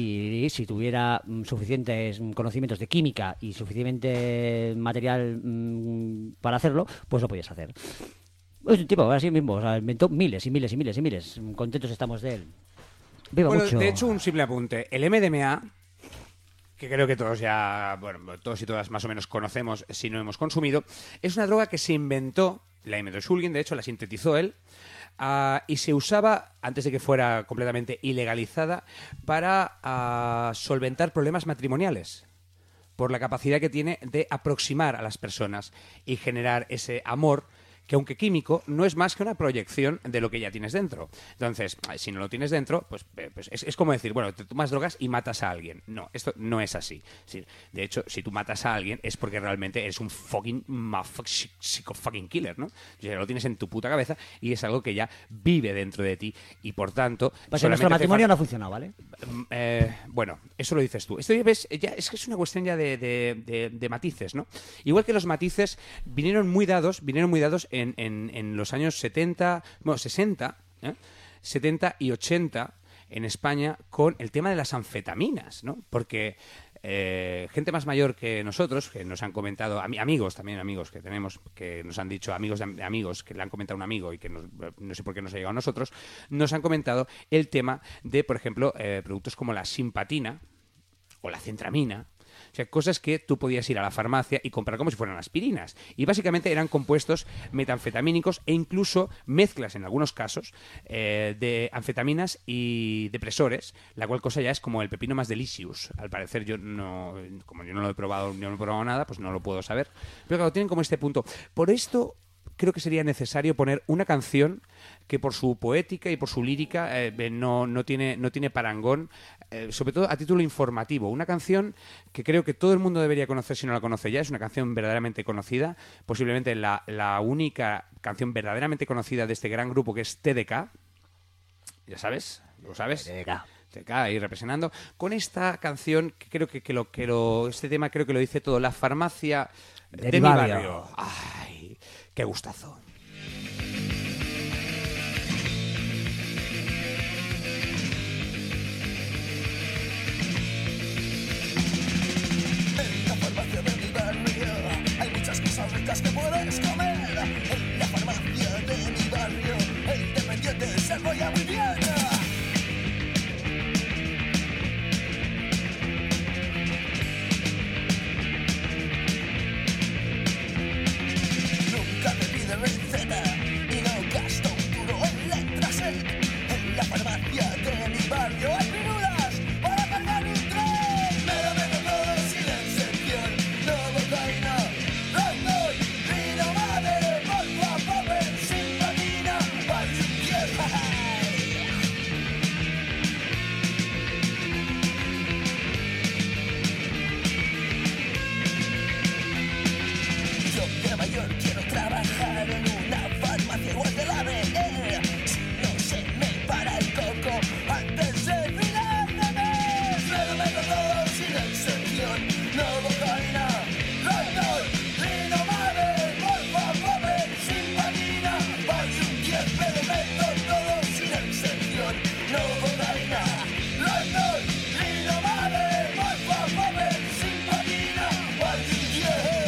y si tuviera mm, suficientes mm, conocimientos de química y suficiente material mm, para hacerlo, pues lo podías hacer. Es un tipo así mismo, o sea, inventó miles y miles y miles y miles. Contentos estamos de él. Viva Bueno, mucho. de hecho, un simple apunte. El M D M A, que creo que todos ya, bueno, todos y todas más o menos conocemos si no hemos consumido, es una droga que se inventó, la inventó Shulgin, de hecho, la sintetizó él, ah, y se usaba, antes de que fuera completamente ilegalizada, para ah, solventar problemas matrimoniales, por la capacidad que tiene de aproximar a las personas y generar ese amor que, aunque químico, no es más que una proyección de lo que ya tienes dentro. Entonces, si no lo tienes dentro, pues, eh, pues es, es como decir, bueno, te tomas drogas y matas a alguien. No, esto no es así. Sí, de hecho, si tú matas a alguien es porque realmente eres un fucking motherfucking psycho fucking killer, ¿no? O sea, lo tienes en tu puta cabeza y es algo que ya vive dentro de ti y, por tanto... Pues solamente nuestro hace matrimonio falta- no ha funcionado, ¿vale? eh, bueno, eso lo dices tú. Esto ya ves, ya, es que es una cuestión ya de, de- de- de matices, ¿no? Igual que los matices vinieron muy dados, vinieron muy dados en, en- en los años setenta, bueno, sesenta, ¿eh? setenta y ochenta en España con el tema de las anfetaminas, ¿no? Porque eh, gente más mayor que nosotros, que nos han comentado, ami- amigos también, amigos que tenemos, que nos han dicho, amigos de am- de amigos, que le han comentado a un amigo y que nos- no sé por qué nos ha llegado a nosotros, nos han comentado el tema de, por ejemplo, eh, productos como la simpatina o la centramina. O sea, cosas que tú podías ir a la farmacia y comprar como si fueran aspirinas. Y básicamente eran compuestos metanfetamínicos e incluso mezclas, en algunos casos, eh, de anfetaminas y depresores, la cual cosa ya es como el pepino más delicious. Al parecer, yo no, como yo no lo he probado, yo no he probado nada, pues no lo puedo saber. Pero claro, tienen como este punto. Por esto, creo que sería necesario poner una canción que por su poética y por su lírica eh, no, no, tiene, no tiene parangón, eh, sobre todo a título informativo. Una canción que creo que todo el mundo debería conocer si no la conoce ya. Es una canción verdaderamente conocida, posiblemente la, la única canción verdaderamente conocida de este gran grupo que es T D K. Ya sabes, ¿lo sabes? T D K. T D K ahí representando. Con esta canción, que creo que, que, lo, que lo, este tema creo que lo dice todo. La farmacia de, de mi barrio. barrio. ¡Ay! ¡Qué gustazo! En la farmacia de mi barrio hay muchas cosas ricas que puedes comer. En la farmacia de mi barrio el dependiente se apoya muy bien. Nunca me pide receta y no gasto un duro en Letrasec. En la farmacia de mi barrio hay pirulas para cargar un tren. Me lo meto todo sin excepción, no cocaína, Rockboy, Rino Madre, Volvo, Popper, sin patina, Valsiquier. Yo de mayor quiero trabajar en una farmacia igual que la B E. Si no se me para el coco antes de final de mes. Me lo meto todo sin excepción, no cocaína, Rockboy, Rino Madre, Volvo, Popper, sin patina, Valsiquier. Me lo meto todo sin excepción, no cocaína, Rockboy, Rino Madre, Volvo, Popper, sin patina, Valsiquier.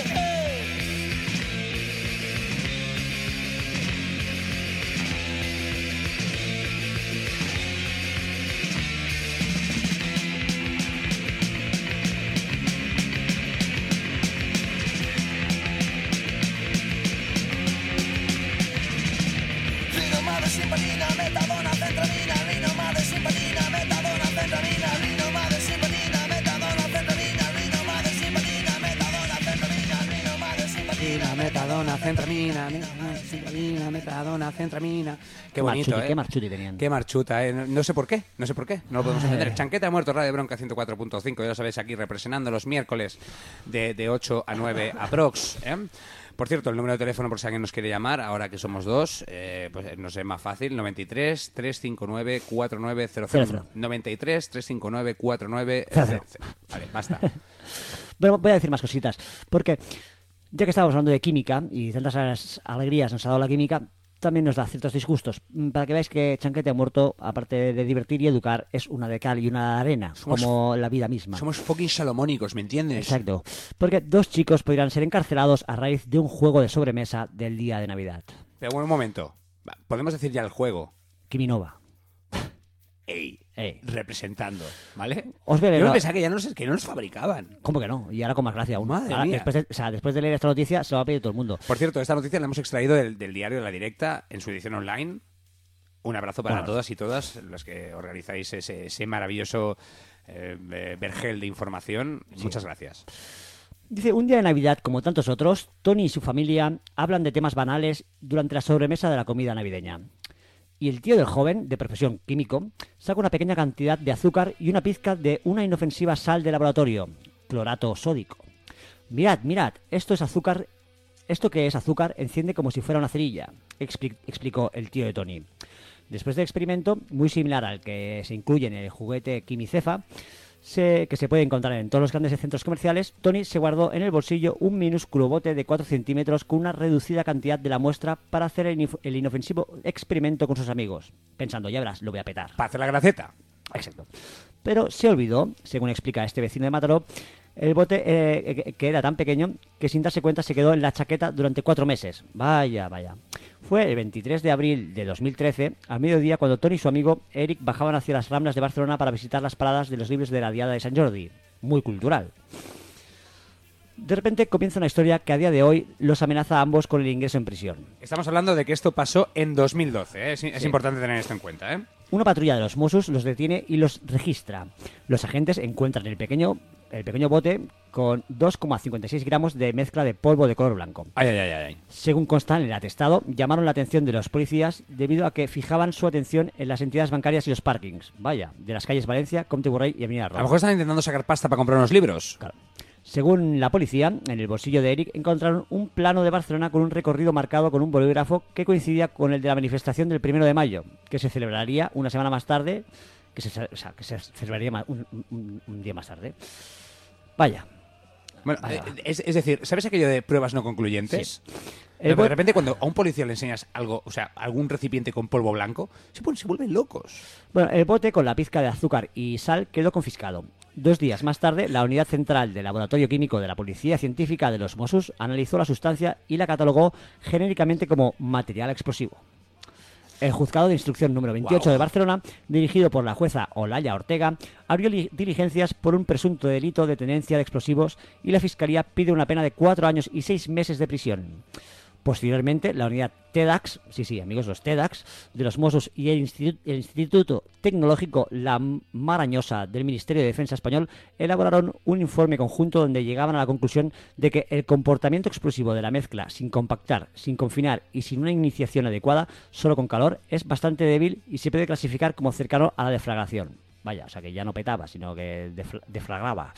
Rino Madre, sin patina, metadona, centramina, Rino Madre, sin patina, metadona, centramina, Rino Madre, sin patina, metadona, centramina, Rino Madre, sin patina, metadona, centramina, Rino Madre, sin patina, Metadona, centramina, centramina, metadona, centramina. Qué bonito, marchuti, ¿eh? Qué marchuti tenían. Qué marchuta, ¿eh? No, no sé por qué, no sé por qué, no lo podemos Ay. entender. Chanquete ha muerto, Radio Bronca ciento cuatro punto cinco, ya lo sabéis, aquí representando los miércoles de, de ocho a nueve aprox, ¿eh? Por cierto, el número de teléfono por si alguien nos quiere llamar, ahora que somos dos, eh, pues no sé, más fácil, noventa y tres, trescientos cincuenta y nueve, cuarenta y nueve cero cero. noventa y tres, trescientos cincuenta y nueve, cuarenta y nueve cero cero. Vale, basta. Bueno, voy a decir más cositas, porque ya que estábamos hablando de química y tantas as- alegrías nos ha dado la química, también nos da ciertos disgustos. Mm, Para que veáis que Chanquete ha muerto, aparte de divertir y educar, es una de cal y una de arena, Somos- como la vida misma. Somos fucking salomónicos, ¿me entiendes? Exacto. Porque dos chicos podrían ser encarcelados a raíz de un juego de sobremesa del día de Navidad. Pero bueno, un momento. Va, podemos decir ya el juego. Kiminova. Ey, Ey. representando, ¿vale? Os voy a leer Yo la- pensaba que ya no, los- que no los fabricaban. ¿Cómo que no? Y ahora con más gracia aún. Madre Ahora, mía. Después de, o sea, después de leer esta noticia se lo va a pedir todo el mundo. Por cierto, esta noticia la hemos extraído del, del diario de La Directa en su edición online. Un abrazo para Bueno. todas y todas los que organizáis ese, ese maravilloso eh, eh, vergel de información. Muchas gracias. Dice, un día de Navidad, como tantos otros, Tony y su familia hablan de temas banales durante la sobremesa de la comida navideña. Y el tío del joven, de profesión químico, saca una pequeña cantidad de azúcar y una pizca de una inofensiva sal de laboratorio, clorato sódico. Mirad, mirad, esto es azúcar, esto que es azúcar enciende como si fuera una cerilla, expli- explicó el tío de Tony. Después del experimento, muy similar al que se incluye en el juguete Quimicefa, se- que se puede encontrar en todos los grandes centros comerciales, Tony se guardó en el bolsillo un minúsculo bote de cuatro centímetros con una reducida cantidad de la muestra para hacer el, inif- el inofensivo experimento con sus amigos, pensando, ya verás, lo voy a petar. Para hacer la graceta. Exacto. Pero se olvidó, según explica este vecino de Mataró, el bote eh, que- que era tan pequeño que sin darse cuenta se quedó en la chaqueta durante cuatro meses. Vaya, vaya. Fue el veintitrés de abril de dos mil trece, al mediodía, cuando Tony y su amigo Eric bajaban hacia las Ramblas de Barcelona para visitar las paradas de los libros de la Diada de Sant Jordi. Muy cultural. De repente comienza una historia que a día de hoy los amenaza a ambos con el ingreso en prisión. Estamos hablando de que esto pasó en dos mil doce. ¿eh? Es, es Sí. importante tener esto en cuenta. ¿eh? Una patrulla de los Mossos los detiene y los registra. Los agentes encuentran el pequeño el pequeño bote con dos coma cincuenta y seis gramos de mezcla de polvo de color blanco. Ay, ay, ay, ay. Según consta en el atestado, llamaron la atención de los policías debido a que fijaban su atención en las entidades bancarias y los parkings, vaya, de las calles Valencia, Comte Borrell y Avenida A Roma. lo mejor están intentando sacar pasta para comprar unos libros. Claro. Según la policía, en el bolsillo de Eric encontraron un plano de Barcelona con un recorrido marcado con un bolígrafo que coincidía con el de la manifestación del primero de mayo, que se celebraría una semana más tarde, que se, o sea, que se celebraría ma- un, un- un día más tarde. Vaya. Bueno, Vaya. eh, es, es decir, ¿sabes aquello de pruebas no concluyentes? Sí. Pero El de bo- repente cuando a un policía le enseñas algo, o sea, algún recipiente con polvo blanco, se, pon- se vuelven locos. Bueno, el bote con la pizca de azúcar y sal quedó confiscado. Dos días más tarde, la Unidad Central del Laboratorio Químico de la Policía Científica de los Mossos analizó la sustancia y la catalogó genéricamente como material explosivo. El juzgado de instrucción número veintiocho Wow. de Barcelona, dirigido por la jueza Olaya Ortega, abrió li- diligencias por un presunto delito de tenencia de explosivos y la Fiscalía pide una pena de cuatro años y seis meses de prisión. Posteriormente, la unidad TEDx, sí, sí, amigos, los TEDx, de los Mossos y el, Institu- el Instituto Tecnológico La Marañosa del Ministerio de Defensa Español elaboraron un informe conjunto donde llegaban a la conclusión de que el comportamiento explosivo de la mezcla sin compactar, sin confinar y sin una iniciación adecuada, solo con calor, es bastante débil y se puede clasificar como cercano a la deflagración. Vaya, o sea que ya no petaba, sino que defla- deflagraba.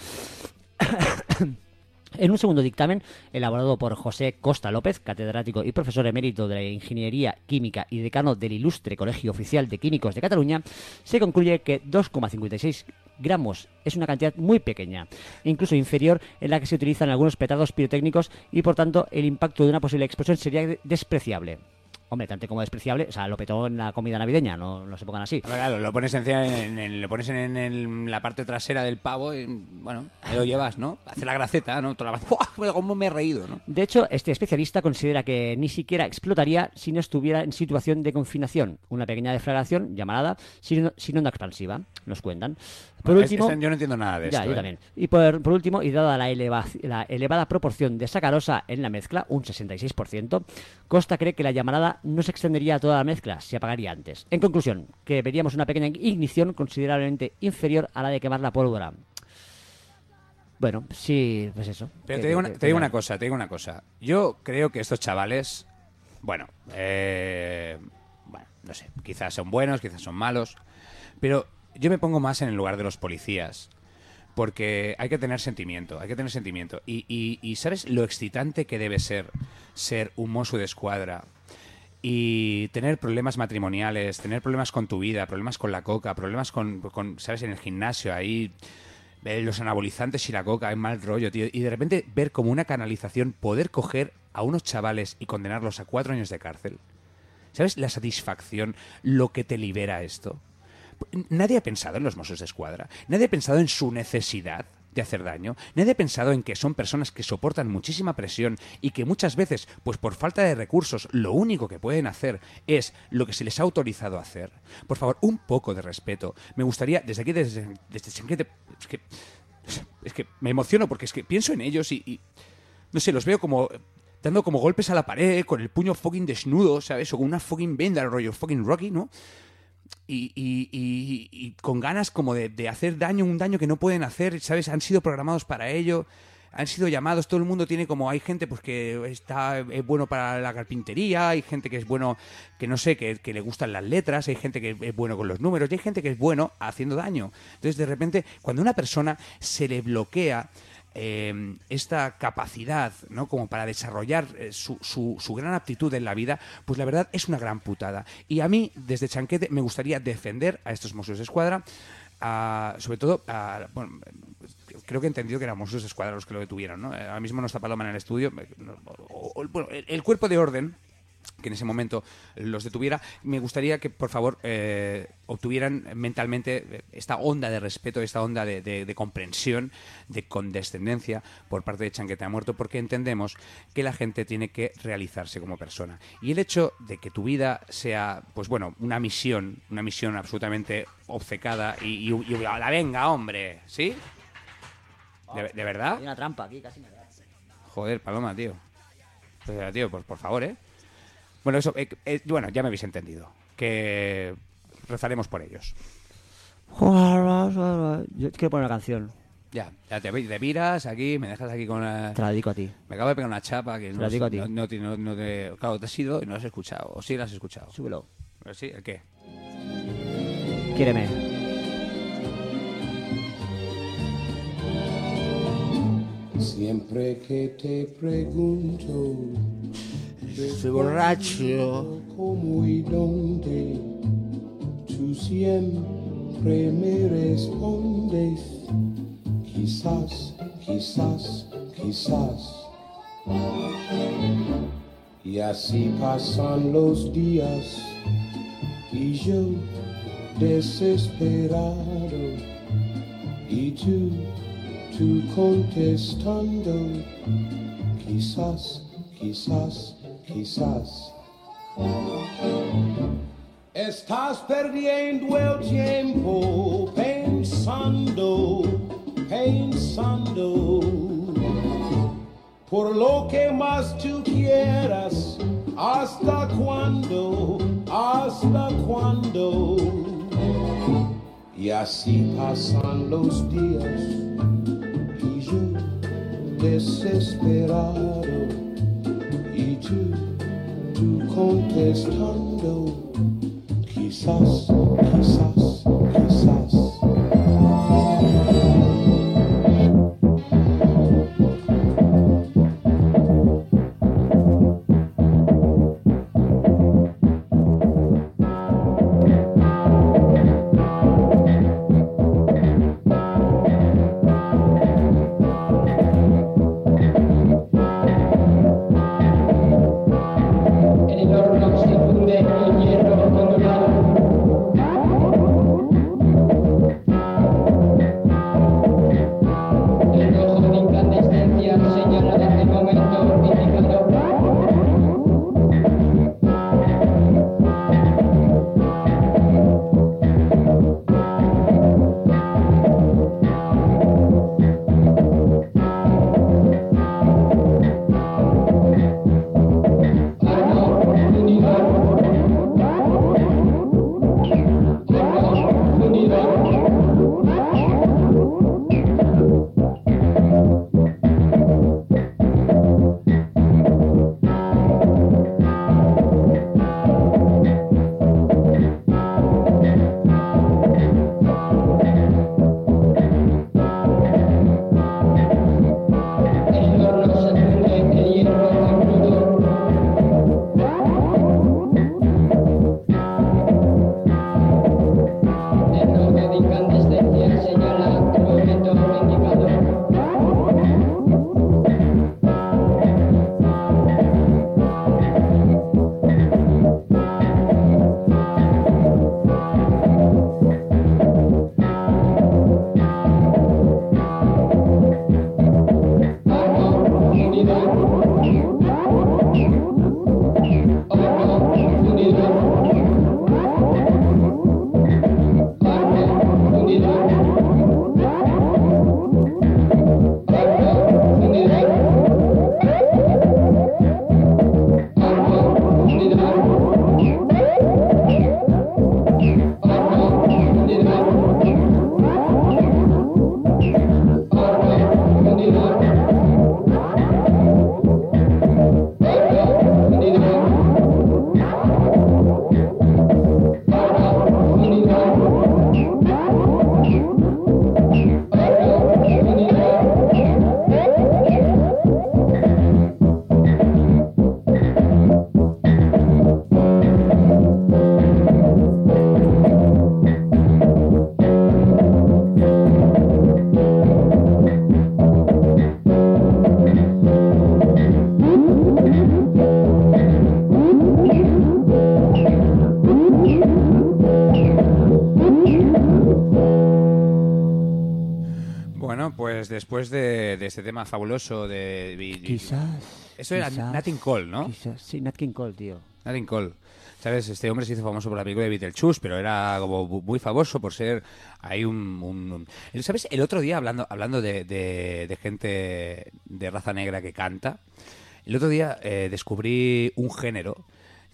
En un segundo dictamen, elaborado por José Costa López, catedrático y profesor emérito de la Ingeniería Química y decano del Ilustre Colegio Oficial de Químicos de Cataluña, se concluye que dos coma cincuenta y seis gramos es una cantidad muy pequeña, incluso inferior en la que se utilizan algunos petardos pirotécnicos y, por tanto, el impacto de una posible explosión sería de- despreciable. Hombre, tanto como despreciable, o sea, lo petó en la comida navideña, no, no se pongan así. Claro, lo pones encima en, en- lo pones en, en la parte trasera del pavo y, bueno, ahí lo llevas, ¿no? Hace la graceta, ¿no? Toda la ¡buah! ¿Cómo me he reído, ¿no? De hecho, este especialista considera que ni siquiera explotaría si no estuviera en situación de confinación. Una pequeña deflagración, llamarada, sin, sin onda expansiva, nos cuentan. Por Bueno, último, es- es- yo no entiendo nada de ya, esto. yo ¿eh? también. Y por, por último, y dada la, eleva- la elevada proporción de sacarosa en la mezcla, un sesenta y seis por ciento, Costa cree que la llamarada no se extendería a toda la mezcla, se apagaría antes. En conclusión, que veríamos una pequeña ignición considerablemente inferior a la de quemar la pólvora. Bueno, sí, pues eso. Pero Que- te digo, una, que- te digo que- una cosa, te digo una cosa. Yo creo que estos chavales, bueno, eh, bueno, no sé, quizás son buenos, quizás son malos, pero yo me pongo más en el lugar de los policías, porque hay que tener sentimiento, hay que tener sentimiento. Y, y, y ¿sabes lo excitante que debe ser ser un Mosso de escuadra y tener problemas matrimoniales, tener problemas con tu vida, problemas con la coca, problemas con, con ¿sabes?, en el gimnasio, ahí eh, los anabolizantes y la coca, hay mal rollo, tío, y de repente ver como una canalización poder coger a unos chavales y condenarlos a cuatro años de cárcel? ¿Sabes la satisfacción, lo que te libera esto? Nadie ha pensado en los Mossos de Escuadra, nadie ha pensado en su necesidad de hacer daño, nadie ha pensado en que son personas que soportan muchísima presión y que muchas veces, pues por falta de recursos, lo único que pueden hacer es lo que se les ha autorizado a hacer. Por favor, un poco de respeto. Me gustaría, desde aquí, desde, desde Chanquete, es que, es que me emociono porque es que pienso en ellos y, y no sé, los veo como dando como golpes a la pared, con el puño fucking desnudo, ¿sabes? O con una fucking venda, rollo fucking Rocky, ¿no? Y, y, y, y con ganas como de, de hacer daño, un daño que no pueden hacer, ¿sabes? Han sido programados para ello, han sido llamados, todo el mundo tiene como, hay gente pues que está es bueno para la carpintería, hay gente que es bueno, que no sé, que, que le gustan las letras, hay gente que es bueno con los números, y hay gente que es bueno haciendo daño. Entonces, de repente, cuando a una persona se le bloquea Eh, esta capacidad, ¿no?, como para desarrollar eh, su, su, su gran aptitud en la vida, pues la verdad es una gran putada. Y a mí, desde Chanquete, me gustaría defender a estos Mossos de Escuadra, a, sobre todo, a, bueno, creo que he entendido que eran Mossos de Escuadra los que lo detuvieron, ¿no? Ahora mismo no está Paloma en el estudio. O, o, bueno, el, el cuerpo de orden que en ese momento los detuviera, me gustaría que, por favor, eh, obtuvieran mentalmente esta onda de respeto, esta onda de, de, de comprensión, de condescendencia por parte de Chanquete ha muerto, porque entendemos que la gente tiene que realizarse como persona. Y el hecho de que tu vida sea, pues bueno, una misión, una misión absolutamente obcecada y, y, y la venga, hombre, ¿sí? ¿De, de verdad? Hay una trampa aquí, casi me da. Joder, Paloma, tío. Pues, tío, pues por favor, ¿eh? Bueno, eso, eh, eh, bueno, ya me habéis entendido. Que rezaremos por ellos. Yo quiero poner una canción. Ya, ya te, te miras aquí, me dejas aquí con una... Te la dedico a ti. Me acabo de pegar una chapa que Te no, la digo a ti. no, no, no, no te... Claro, te has ido y no lo has escuchado. O sí lo has escuchado. Súbelo. Pero sí, ¿el qué? Quiéreme. Siempre que te pregunto, soy borracho, cómo y dónde, tú siempre me respondes, quizás, quizás, quizás. Y así pasan los días y yo desesperado y tú, tú contestando, quizás, quizás, quizás. Estás perdiendo el tiempo pensando, pensando, por lo que más tú quieras, hasta cuándo, hasta cuándo. Y así pasan los días y yo desesperado y tú, tú contestando, quizás, quizás, quizás. Después de, de este tema fabuloso de... Quizás. Eso era quizás, Nat King Cole, ¿no? Quizás, sí, Nat King Cole, tío. Nat King Cole. ¿Sabes? Este hombre se hizo famoso por la película de Beetlejuice, pero era como muy famoso por ser ahí un... un... ¿Sabes? El otro día, hablando hablando de, de, de gente de raza negra que canta, el otro día eh, descubrí un género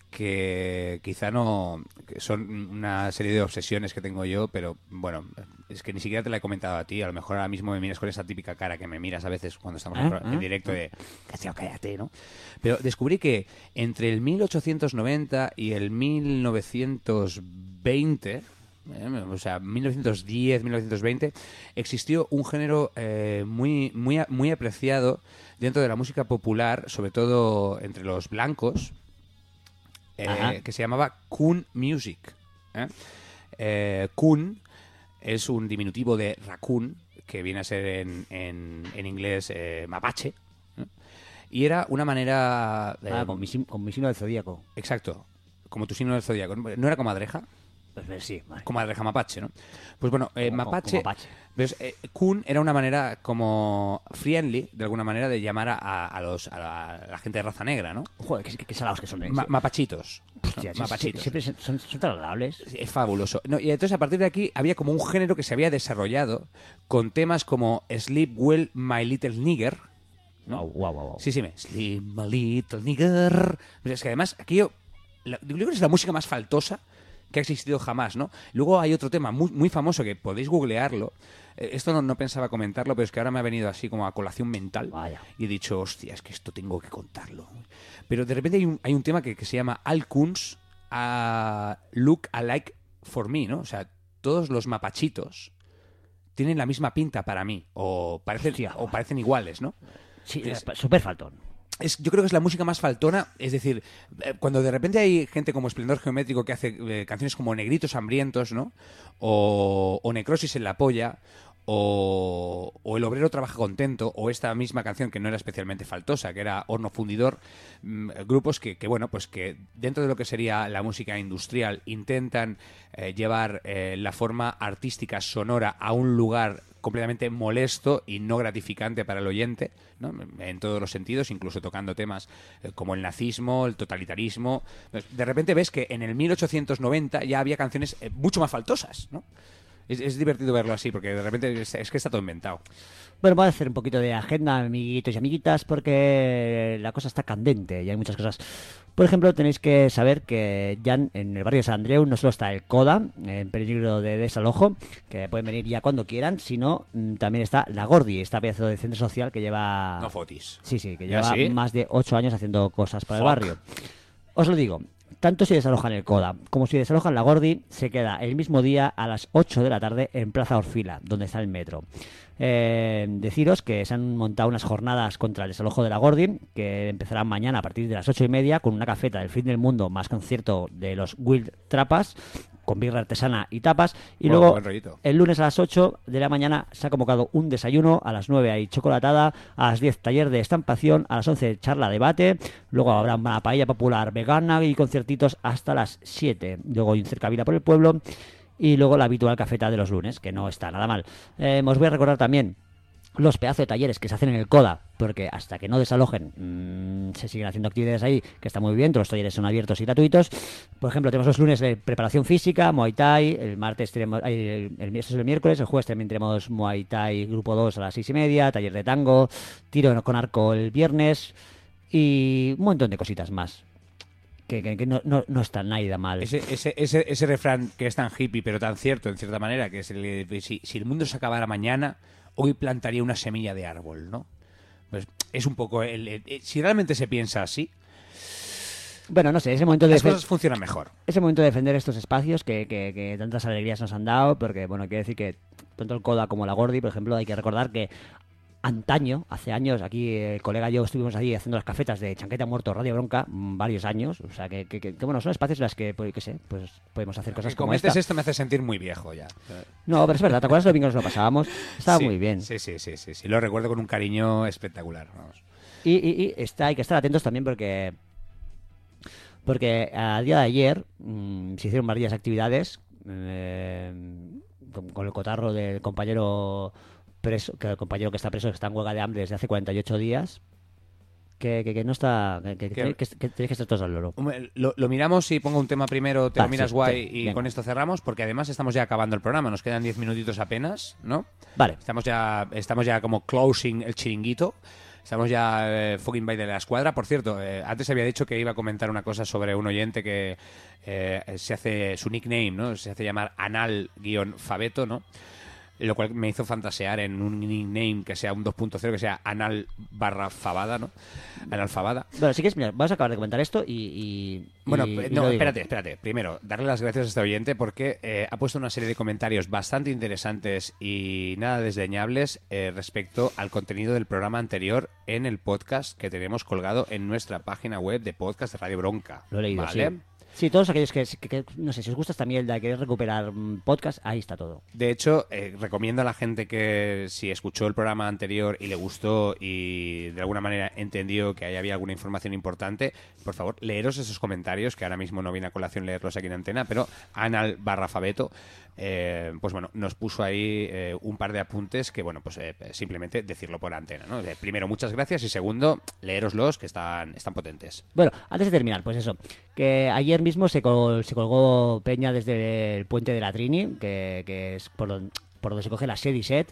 que quizá no que son una serie de obsesiones que tengo yo, pero bueno, es que ni siquiera te la he comentado a ti. A lo mejor ahora mismo me miras con esa típica cara que me miras a veces cuando estamos en, ¿Eh? en directo de cállate, cállate, ¿no? Pero descubrí que entre el mil ochocientos noventa y el mil novecientos veinte, eh, o sea, mil novecientos diez, mil novecientos veinte, existió un género eh, muy, muy, muy apreciado dentro de la música popular, sobre todo entre los blancos, eh, que se llamaba Coon Music. ¿eh? Eh, Coon es un diminutivo de raccoon, que viene a ser en, en, en inglés eh, mapache, ¿eh? Y era una manera... Eh, Ah, con mi, sim- con mi signo del zodíaco. Exacto, como tu signo del zodíaco. ¿No era comadreja? Pues sí, vale. Comadreja mapache, ¿no? Pues bueno, eh, Como- mapache... como mapache. ¿ves? Eh, Coon era una manera como friendly, de alguna manera, de llamar a, a los, a, la, a la gente de raza negra, ¿no? Joder, qué, qué- qué salados que son. ¿eh? Ma- mapachitos. Hostia, ¿no? sí, Mapachitos. sí, siempre son, son tan agradables. Es fabuloso. No, y entonces a partir de aquí había como un género que se había desarrollado con temas como Sleep Well My Little Nigger, ¿no? Guau, guau, guau, guau. Sí, sí, me. Sleep My Little Nigger. Pero es que además aquello, la, yo creo que es la música más faltosa que ha existido jamás, ¿no? Luego hay otro tema muy, muy famoso que podéis googlearlo. Eh, Esto no, no pensaba comentarlo, pero es que ahora me ha venido así como a colación mental. Vaya. Y he dicho, hostia, es que esto tengo que contarlo. Pero de repente hay un, hay un tema que, que se llama All Coons uh, Look Alike for Me, ¿no? O sea, todos los mapachitos tienen la misma pinta para mí. O parecen, Hostia. o parecen iguales, ¿no? Sí, Es- eh, súper faltón. Es, yo creo que es la música más faltona, es decir, eh, cuando de repente hay gente como Esplendor Geométrico que hace eh, canciones como Negritos Hambrientos, ¿no? O, o Necrosis en la Polla, o, o El Obrero Trabaja Contento, o esta misma canción que no era especialmente faltosa, que era Horno Fundidor, mm, grupos que, que, bueno, pues que dentro de lo que sería la música industrial intentan eh, llevar eh, la forma artística sonora a un lugar completamente molesto y no gratificante para el oyente, ¿no? En todos los sentidos, incluso tocando temas eh, como el nazismo, el totalitarismo. De repente ves que en el mil ochocientos noventa ya había canciones eh, mucho más faltosas, ¿no? Es, es divertido verlo así, porque de repente es, es que está todo inventado. Bueno, voy a hacer un poquito de agenda, amiguitos y amiguitas, porque la cosa está candente y hay muchas cosas. Por ejemplo, tenéis que saber que ya en el barrio de San Andreu no solo está el CODA, en peligro de desalojo, que pueden venir ya cuando quieran, sino mm, también está la Gordi, esta pedazo de centro social que lleva... No fotis. Sí, sí, que ¿Ya lleva sí? más de ocho años haciendo cosas para Fuck. el barrio. Os lo digo, tanto si desalojan el CODA como si desalojan la Gordi, se queda el mismo día a las ocho de la tarde en Plaza Orfila, donde está el metro. Eh, deciros que se han montado unas jornadas contra el desalojo de la Gordi, que empezarán mañana a partir de las ocho y media con una cafeta del fin del mundo más concierto de los Wild Trapas, con birra artesana y tapas. Y Bueno, luego, buen rollito. el lunes a las ocho de la mañana se ha convocado un desayuno, a las nueve hay chocolatada, a las diez taller de estampación, a las once charla debate, luego habrá una paella popular vegana y conciertitos hasta las siete. Luego hay un cercavila por el pueblo y luego la habitual cafeta de los lunes, que no está nada mal. Eh, os voy a recordar también los pedazos de talleres que se hacen en el CODA, porque hasta que no desalojen mmm, se siguen haciendo actividades ahí, que está muy bien, todos los talleres son abiertos y gratuitos. Por ejemplo, tenemos los lunes de preparación física, Muay Thai, el martes tenemos, el, el, esto es el miércoles, el jueves también tenemos Muay Thai grupo dos a las seis y media, taller de tango, tiro con arco el viernes y un montón de cositas más. Que, que, que no, no, no está nada mal. Ese, ese, ese, ese refrán que es tan hippie, pero tan cierto, en cierta manera, que es el, de, si, si el mundo se acabara mañana, hoy plantaría una semilla de árbol, ¿no? Pues es un poco... El, el, el, si realmente se piensa así, bueno, no sé, es el momento de... las cosas funcionan mejor. Es el momento de defender estos espacios que, que, que tantas alegrías nos han dado, porque, bueno, quiero decir que tanto el CODA como la Gordi, por ejemplo, hay que recordar que antaño, hace años, aquí el colega y yo estuvimos ahí haciendo las cafetas de Chanqueta Muerto, Radio Bronca, mmm, varios años, o sea, que, que, que, que bueno, son espacios en los que, pues, qué sé, pues podemos hacer cosas Que como comentes esta. esto me hace sentir muy viejo ya. No, pero es verdad, ¿te acuerdas lo bien que nos lo pasábamos? Estaba Sí, muy bien. Sí, sí, sí, sí, sí, lo recuerdo con un cariño espectacular, vamos. Y, y, y está, hay que estar atentos también porque porque a día de ayer mmm, se hicieron varias actividades eh, con, con el cotarro del compañero preso, que el compañero que está preso, que está en huelga de hambre desde hace cuarenta y ocho días, que, que, que no está, que, que, que, que, que tenéis que estar todos al loro. Lo, lo miramos y pongo un tema primero, te Va, lo miras sí, guay sí, y venga. con esto cerramos, porque además estamos ya acabando el programa, nos quedan diez minutitos apenas, ¿no? Vale. Estamos ya, estamos ya como closing el chiringuito. Estamos ya eh, fucking by de la escuadra. Por cierto, eh, antes había dicho que iba a comentar una cosa sobre un oyente que eh, se hace su nickname, ¿no? Se hace llamar anal-fabeto, ¿no? Lo cual me hizo fantasear en un nickname que sea un dos punto cero, que sea anal barra fabada, ¿no? Analfabada. Bueno, sí que es, mira, vamos a acabar de comentar esto y... y Bueno, y- y no, lo digo. espérate, espérate. Primero, darle las gracias a este oyente porque eh, ha puesto una serie de comentarios bastante interesantes y nada desdeñables eh, respecto al contenido del programa anterior en el podcast que tenemos colgado en nuestra página web de podcast de Radio Bronca. Lo he leído, ¿vale? sí. Sí, todos aquellos que, que- que, no sé, si os gusta esta mierda y queréis recuperar mm, podcast, ahí está todo. De hecho, eh, recomiendo a la gente que si escuchó el programa anterior y le gustó y de alguna manera entendió que ahí había alguna información importante, por favor, leeros esos comentarios, que ahora mismo no viene a colación leerlos aquí en antena, pero anal barra fabeto, eh, pues bueno, nos puso ahí eh, un par de apuntes que, bueno, pues eh, simplemente decirlo por antena, ¿no? Eh, primero, muchas gracias y segundo, leeroslos, que están, están potentes. Bueno, antes de terminar, pues eso, que ayer mismo se, col- se colgó Peña desde el puente de la Trini, que, que es por, don- por donde se coge la Sediset,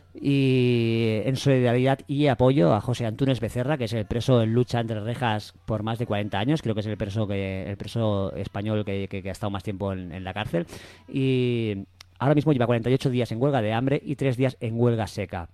y en solidaridad y apoyo a José Antúnez Becerra, que es el preso en lucha entre rejas por más de cuarenta años, creo que es el preso que el preso español que, que- que ha estado más tiempo en, en la cárcel, y ahora mismo lleva cuarenta y ocho días en huelga de hambre y tres días en huelga seca.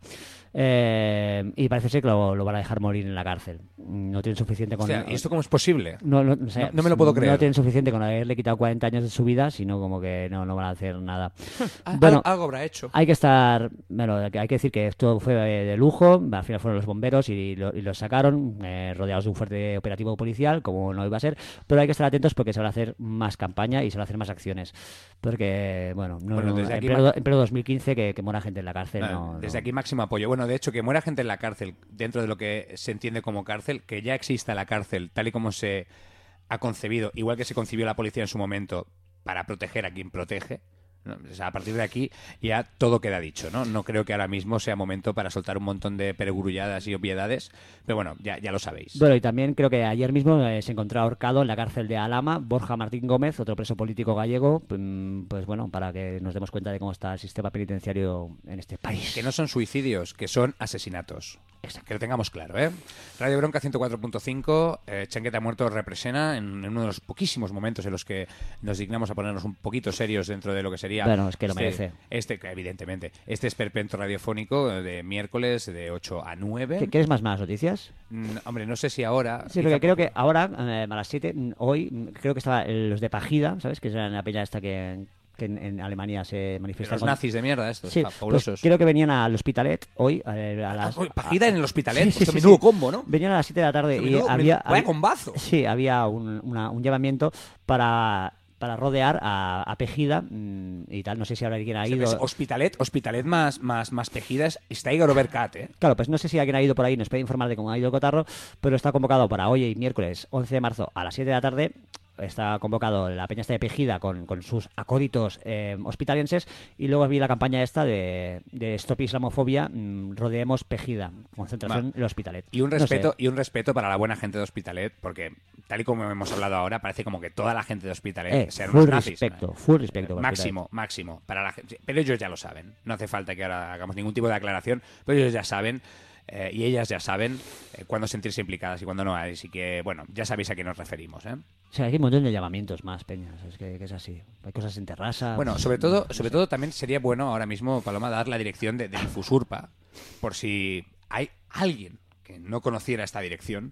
Eh, y parece ser que lo, lo van a dejar morir en la cárcel. No tienen suficiente con... Hostia, ¿y esto cómo es posible? No, no, o sea, No- no me lo puedo creer. No tienen suficiente con haberle quitado cuarenta años de su vida, sino como que no, no van a hacer nada. Al- Bueno, algo habrá hecho. hay que estar... Bueno, hay que decir que esto fue de, de lujo. Al final fueron los bomberos y, lo- y los sacaron, eh, rodeados de un fuerte operativo policial, como no iba a ser. Pero hay que estar atentos porque se van a hacer más campaña y se van a hacer más acciones. Porque, bueno, no, Bueno, no- desde en, aquí pleno, ma- en pleno dos mil quince que, que muera gente en la cárcel. Ah, no, Desde no. aquí máximo apoyo. Bueno, de hecho, que muera gente en la cárcel, dentro de lo que se entiende como cárcel, que ya exista la cárcel tal y como se ha concebido, igual que se concibió la policía en su momento, para proteger a quien protege, ¿no? O sea, a partir de aquí ya todo queda dicho, ¿no? No creo que ahora mismo sea momento para soltar un montón de perogrulladas y obviedades, pero bueno, ya, ya lo sabéis. Bueno, y también creo que ayer mismo eh, se encontró ahorcado en la cárcel de Alhama Borja Martín Gómez, otro preso político gallego, mm, pues bueno, para que nos demos cuenta de cómo está el sistema penitenciario en este país. Que no son suicidios, que son asesinatos. Que lo tengamos claro, ¿eh? Radio Bronca ciento cuatro punto cinco, eh, Chanqueta Muerto representa en, en uno de los poquísimos momentos en los que nos dignamos a ponernos un poquito serios dentro de lo que sería... Bueno, es que lo este, merece. Este, evidentemente. Este esperpento radiofónico de miércoles de ocho a nueve. ¿Qué- ¿Quieres más más noticias? Mm, hombre, no sé si ahora... Sí, quizá- porque creo que ahora, eh, a las siete, mm, hoy, mm, creo que estaba eh, los de Pajida, ¿sabes? Que es la peña esta que, que en, en Alemania se manifiesta. Los nazis de mierda estos, Sí, fa- fabulosos. pues creo que venían al Hospitalet hoy, eh, a las... Ah, Pajida en el Hospitalet, Sí, sí, pues sí, menudo sí. combo, ¿no? Venían a las siete de la tarde y Menudo- había... vaya había- combazo. Sí, había un, una- un llamamiento para... para rodear a, a Pejida mm, y tal, no sé si ahora alguien ha O sea, ido... es Hospitalet, Hospitalet más, más, más Pejida es Steiger Overcat, ¿eh? Claro, pues no sé si alguien ha ido por ahí, nos puede informar de cómo ha ido el cotarro, pero está convocado para hoy y miércoles once de marzo a las siete de la tarde. Está convocado la peña esta de Pejida con, con sus acóditos eh, hospitalienses, y luego vi la campaña esta de, de Stop Islamofobia, mm, rodeemos Pejida, concentración Va. en el Hospitalet. Y un No respeto sé. y un respeto para la buena gente de Hospitalet, porque tal y como hemos hablado ahora, parece como que toda la gente de Hospitalet Eh, sean full unos nazis. respecto, full respecto para Máximo, máximo para la gente. Pero ellos ya lo saben. No hace falta que ahora hagamos ningún tipo de aclaración, pero ellos ya saben. eh, y ellas ya saben eh, cuándo sentirse implicadas y cuándo no. Así que, bueno, ya sabéis a qué nos referimos, ¿eh? O sea, hay un montón de llamamientos más, peñas, es que, que es así. Hay cosas en Terrassa. Bueno, pues, sobre todo, no sobre sé. todo también sería bueno ahora mismo, Paloma, dar la dirección de, de Infusurpa, por si hay alguien que no conociera esta dirección.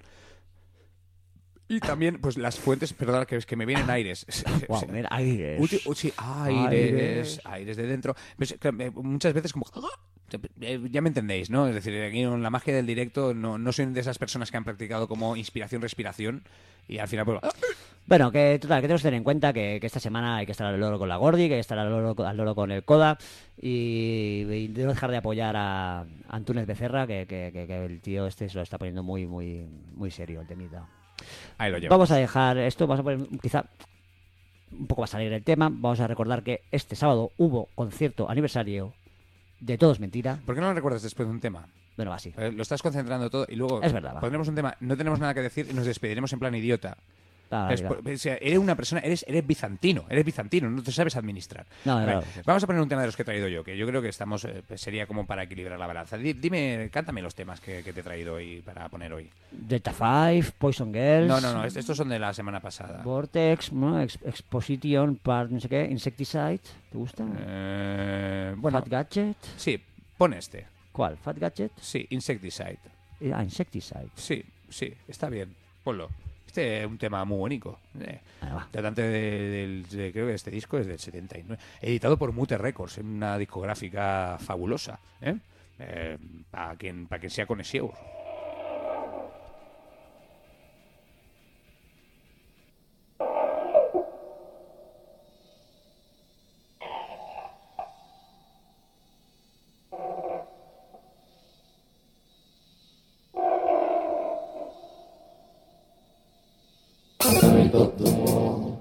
Y también, pues las fuentes, perdón, que, que me vienen aires. Guau, mira, aires. Uti- uy, sí, aires, Aires. aires de dentro. Pues, claro, eh, muchas veces como... eh, Ya me entendéis, ¿no? Es decir, aquí en la magia del directo no, no soy de esas personas que han practicado como inspiración-respiración y al final pues... Bueno, que total, que tenemos que tener en cuenta que, que esta semana hay que estar al loro con la Gordi, que hay que estar al loro, con- al loro con el Coda, y, y no dejar de apoyar a Antúnez Becerra, que, que, que- que el tío este se lo está poniendo muy, muy, muy serio, el temita. Ahí lo llevo. Vamos a dejar esto, vamos a poner quizá un poco va a salir el tema. Vamos a recordar que este sábado hubo concierto aniversario de Todo es Mentira. ¿Por qué no lo recuerdas después de un tema? Bueno, va así. Eh, Lo estás concentrando todo y luego Es verdad, va. pondremos un tema, no tenemos nada que decir y nos despediremos en plan idiota. Ah, Es mira. por- o sea, eres una persona, eres, eres bizantino, eres bizantino, no te sabes administrar. No, A ver, claro. vamos a poner un tema de los que he traído yo, que yo creo que estamos eh, pues sería como para equilibrar la balanza. Di- Dime, cántame los temas que, que te he traído hoy para poner hoy. Delta Five, Poison Girls. No, no, no, est- estos son de la semana pasada. Vortex, ¿no? Ex- Exposition, Part, no sé qué, Insecticide. ¿Te gusta? Eh, bueno, Fat Gadget. sí, pon este. ¿Cuál? ¿Fat Gadget? Sí, Insecticide. Eh, Ah, Insecticide. Sí, sí, está bien. Ponlo. Este es un tema muy bonito. Eh, Ahí va. tratante de, del- de- creo que este disco es del setenta y nueve. Editado por Mute Records, en una discográfica fabulosa. ¿eh? Eh, para quien, para quien sea conocido. Climbed up the wall.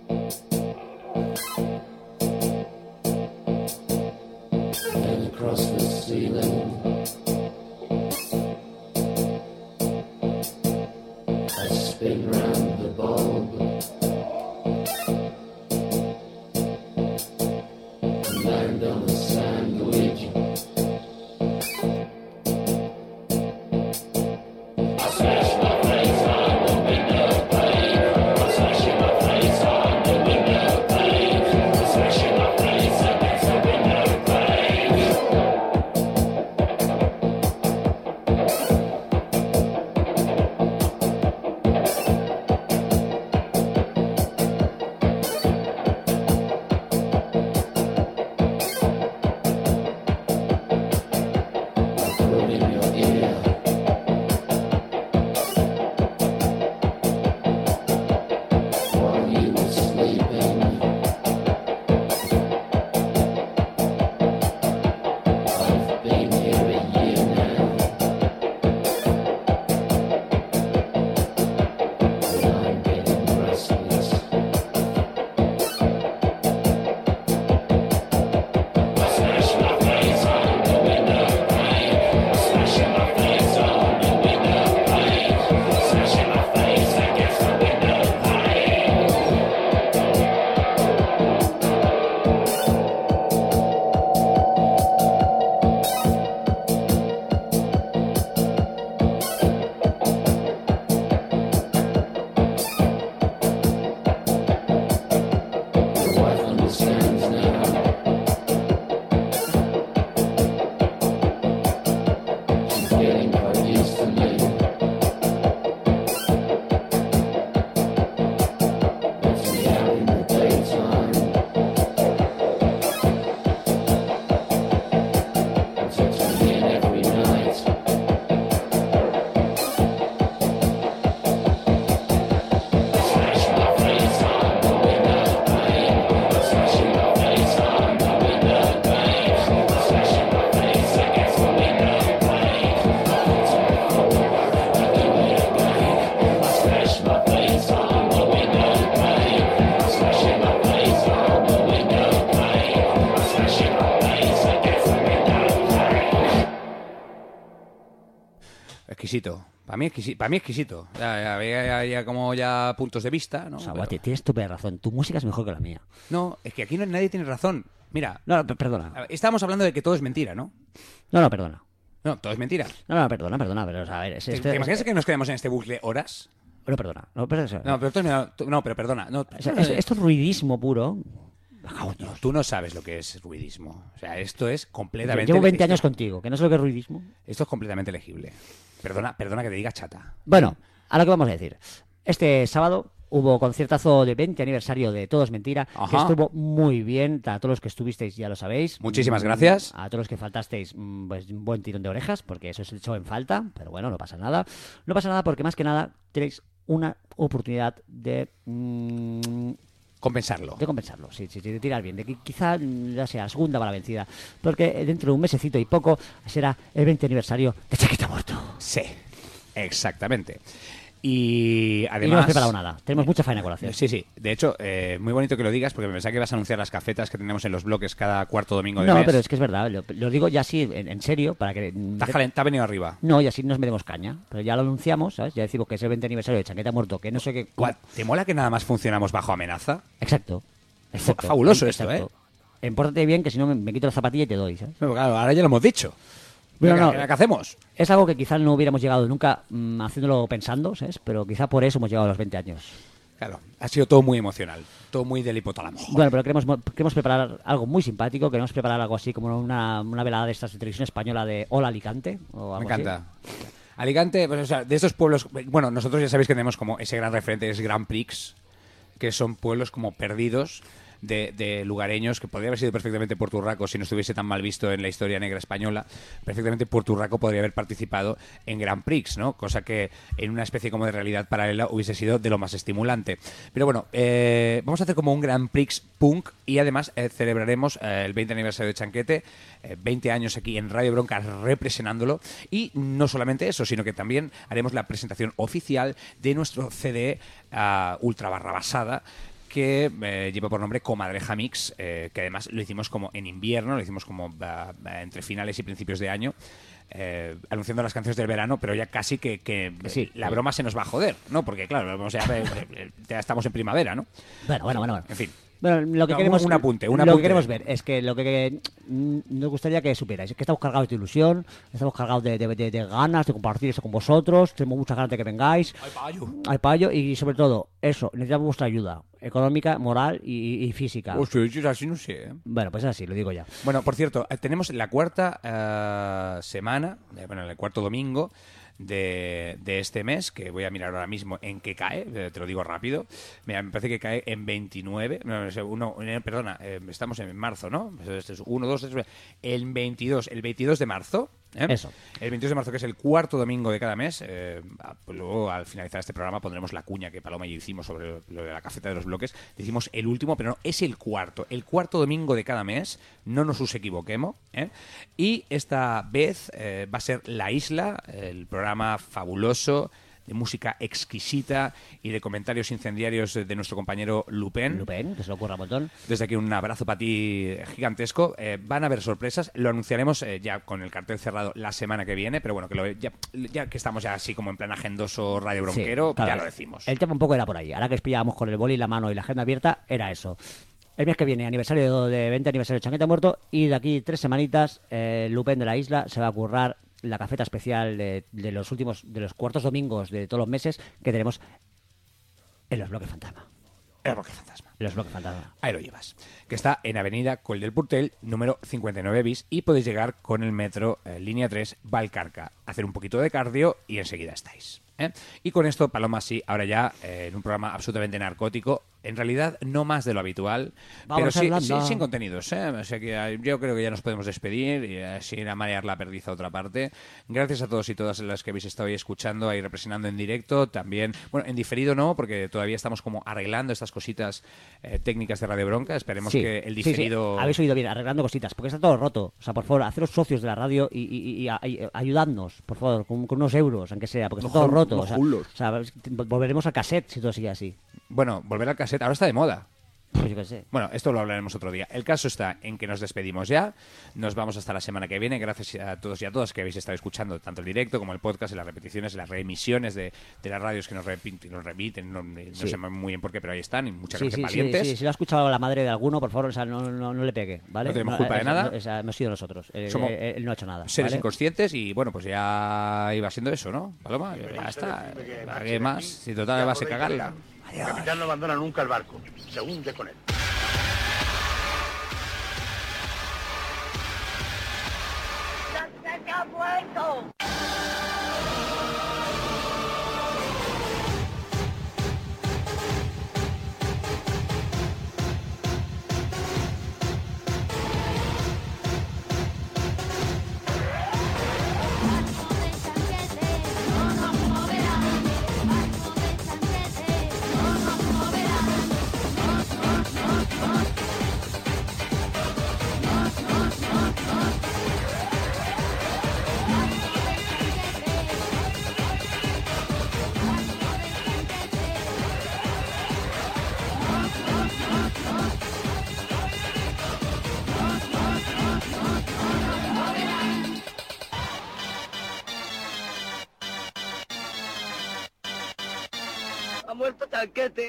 And across the ceiling. I spin round the bulb. And land on a sandwich. I smash my face on the window pane. I'm smashing my face on the window pane. I'm smashing my face against the window pane. I put in your ear. While you were sleeping, I've been here a year now, and I'm getting restless. I smash my face on the window pane. I'm smashing my face on the window pane. I'm smashing my face against the window pane. Your wife understands now. She's getting quite used to me. Lets me out in the daytime. And takes me in every night. Smash my face on the window pane. Smashing my face on the window pane. Smashing my face against the window pane. I do it again. I smash my face on the window pane. Smashing my face on the window pane. Smashing my face against the window pane. Exquisito. Para mí, exquisito. Para mí exquisito. Ya, ya, ya, ya, ya como ya puntos de vista, ¿no? O sea, Pero- Guati, tienes tu razón. Tu música es mejor que la mía. No, es que aquí no, nadie tiene razón. Mira, No, no, per- perdona. a ver, estábamos hablando de que todo es mentira, ¿no? No, no, perdona. No, todo es mentira. No, no, perdona, perdona. Pero, o sea, a ver, es, ¿Te, este- te imaginas que nos quedemos en este bucle horas? Bueno, perdona. No, pero, o sea, No, pero, tú- no, tú- no, pero perdona. No, o sea, es- esto es ruidismo puro. Cago en Dios. tú no sabes lo que es ruidismo. O sea, esto es completamente... Llevo veinte esto- años contigo, que no sé lo que es ruidismo. Esto es completamente legible. Perdona, perdona que te diga chata. Bueno, a lo que vamos a decir. Este sábado hubo conciertazo de veinte aniversario de Todo es Mentira, que Ajá. estuvo muy bien. A todos los que estuvisteis ya lo sabéis. Muchísimas Mm, gracias. A todos los que faltasteis, mm, pues un buen tirón de orejas, porque eso es el show en falta. Pero bueno, no pasa nada. No pasa nada porque más que nada tenéis una oportunidad de... mm, Compensarlo. de compensarlo, sí, sí, sí, de tirar bien, de que quizá mm, ya sea la segunda bala vencida, porque dentro de un mesecito y poco será el veinte aniversario de Chiquito Muerto. Sí, exactamente. Y Y no hemos además... preparado nada. Tenemos mucha faena con la Sí, sí. De hecho, eh, muy bonito que lo digas, porque me pensaba que ibas a anunciar las cafetas que tenemos en los bloques cada cuarto domingo de No, mes. pero es que es verdad. Lo, lo digo ya así, en, en serio, para que... Te has calen- te ha venido arriba. No, y así nos metemos caña. Pero ya lo anunciamos, ¿sabes? Ya decimos que es el veinte aniversario de Chaqueta Muerto, que no sé qué... Gua- ¿Te mola que nada más funcionamos bajo amenaza? Exacto. Exacto. Fabuloso esto, Exacto. Empórtate bien, que si no me, me quito la zapatilla y te doy, ¿sabes? No, claro, ahora ya lo hemos dicho. Pero Venga, no, ¿qué- ¿Qué hacemos? Es algo que quizás no hubiéramos llegado nunca mm, haciéndolo pensando, ¿sabes? Pero quizá por eso hemos llegado a los veinte años. Claro, ha sido todo muy emocional. Todo muy del hipotálamo. Bueno, pero queremos, mo- queremos preparar algo muy simpático. Queremos preparar algo así como una, una velada de estas de televisión española de Hola Alicante. O algo Me así. encanta. Alicante, pues, o sea, de estos pueblos... Bueno, nosotros ya sabéis que tenemos como ese gran referente, es Grand Prix, que son pueblos como perdidos de, de lugareños, que podría haber sido perfectamente Puerto Urraco si no estuviese tan mal visto en la historia negra española. Perfectamente Puerto Urraco podría haber participado en Grand Prix, ¿no? Cosa que en una especie como de realidad paralela hubiese sido de lo más estimulante. Pero bueno, eh, vamos a hacer como un Grand Prix punk y además eh, celebraremos eh, el veinte aniversario de Chanquete, eh, veinte años aquí en Radio Bronca representándolo, y no solamente eso, sino que también haremos la presentación oficial de nuestro C D uh, ultra barrabasada, que eh, lleva por nombre Comadreja Mix, eh, que además lo hicimos como en invierno, lo hicimos como uh, entre finales y principios de año, eh, anunciando las canciones del verano, pero ya casi que, que Sí. la broma se nos va a joder, ¿no? Porque claro, vamos a, eh, ya estamos en primavera, ¿no? Bueno, bueno, bueno. bueno. En fin. Bueno, lo que No, queremos, un apunte, un lo apunte. que queremos ver es que lo que, que mm, nos gustaría que supierais es que estamos cargados de ilusión, estamos cargados de, de, de- de ganas de compartir esto con vosotros, tenemos muchas ganas de que vengáis. ¡Ay, payo! Al payo y sobre todo, eso, necesitamos vuestra ayuda económica, moral y, y física. Hostia, yo así no sé, ¿eh? Bueno, pues es así, lo digo ya. Bueno, por cierto, eh, tenemos la cuarta eh, semana, eh, bueno, el cuarto domingo de, de este mes, que voy a mirar ahora mismo en qué cae, eh, te lo digo rápido. Mira, me parece que cae en veintinueve, no, no sé, uno, eh, perdona, eh, estamos en marzo, ¿no? Este es uno, dos, tres, el veintidós, el veintidós de marzo. ¿eh? Eso. El veintidós de marzo, que es el cuarto domingo de cada mes. eh, ah, pues luego, al finalizar este programa, pondremos la cuña que Paloma y yo hicimos sobre lo de la cafeta de los bloques. Decimos el último, pero no, es el cuarto. El cuarto domingo de cada mes. No nos os equivoquemos. ¿eh? Y esta vez eh, va a ser La Isla, el programa fabuloso de música exquisita y de comentarios incendiarios de nuestro compañero Lupin. Lupin, que se lo ocurra un montón. Desde aquí un abrazo para ti gigantesco. Eh, van a haber sorpresas, lo anunciaremos eh, ya con el cartel cerrado la semana que viene, pero bueno, que lo, ya, ya que estamos ya así como en plan agendoso radio bronquero, Sí, claro. ya lo decimos. El tema un poco era por ahí. Ahora que pillábamos con el boli, la mano y la agenda abierta, era eso. El mes que viene, aniversario de veinte aniversario de Chanquete Muerto, y de aquí tres semanitas, eh, Lupin de la Isla se va a currar la cafeta especial de, de los últimos, de los cuartos domingos de todos los meses que tenemos en los bloques fantasma. El Roque Fantasma. En los bloques fantasma. Ahí lo llevas. Que está en Avenida Col del Portel, número cincuenta y nueve bis, y podéis llegar con el metro eh, línea tres Valcarca, hacer un poquito de cardio y enseguida estáis. ¿eh? Y con esto, Paloma, sí, ahora ya eh, en un programa absolutamente narcótico, en realidad no más de lo habitual, Vamos pero sí, hablando. sí, sin contenidos. ¿eh? O sea que eh, yo creo que ya nos podemos despedir y eh, sin amarear la perdiz a otra parte. Gracias a todos y todas las que habéis estado ahí escuchando, ahí representando en directo, también, bueno, en diferido no, porque todavía estamos como arreglando estas cositas eh, técnicas de Radio Bronca. Esperemos Sí, que el sí, sí. diferido... Habéis oído bien, arreglando cositas, porque está todo roto. O sea, por favor, haceros socios de la radio y, y- y- y- y ayudadnos, por favor, con, con unos euros, aunque sea, porque está todo Los roto. los O sea, julos. o sea, volveremos al cassette si todo sigue así. Bueno, volver al cassette, ahora está de moda. Pues yo qué sé. Bueno, esto lo hablaremos otro día. El caso está en que nos despedimos ya. Nos vamos hasta la semana que viene. Gracias a todos y a todas que habéis estado escuchando tanto el directo como el podcast, en las repeticiones, en las reemisiones de, de las radios que nos, repiten, nos remiten. No, no Sí. sé muy bien por qué, pero ahí están. Y muchas Sí, gracias, sí, sí, valientes. sí, si lo ha escuchado la madre de alguno, por favor, o sea, no, no, no le pegue, ¿vale? No tenemos culpa de eh, nada. no, o sea, hemos sido nosotros. Eh, Somos eh, él no ha hecho nada. Seres ¿vale? inconscientes y bueno, pues ya iba siendo eso, ¿no? Paloma, ya está. ¿Para qué más? Si total vas a cagarla. El capitán no abandona nunca el barco. Se hunde con él. ¡Chaqueta Muerto! tanquete.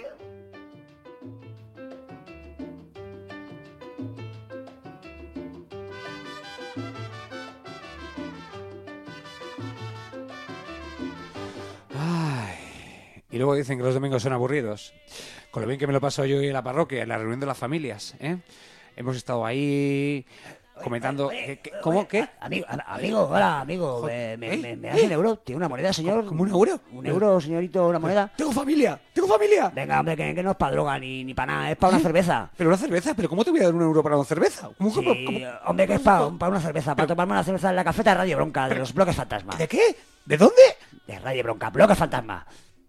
Ay. Y luego dicen que los domingos son aburridos. Con lo bien que me lo paso yo hoy en la parroquia, en la reunión de las familias, ¿eh? Hemos estado ahí comentando... ¿qué- qué- ¿Cómo? ¿Qué? Amigo, a- amigo, hola, amigo. Joder, ¿Me, me, ¿eh? me, me das un euro? ¿Tiene una moneda, señor? ¿Cómo un euro? ¿Un euro, señorito, una moneda? ¡Tengo familia! ¡Tengo familia! Venga, hombre, que, que no es para droga ni, ni para nada, es para una cerveza. ¿Pero una cerveza? ¿Pero cómo te voy a dar un euro para una cerveza? ¿Cómo, Sí, cómo- cómo- hombre, que es para, para una cerveza, para tomarme una cerveza en la cafeta de Radio Bronca, de los bloques fantasma. ¿De qué? ¿De dónde? De Radio Bronca, bloques fantasma.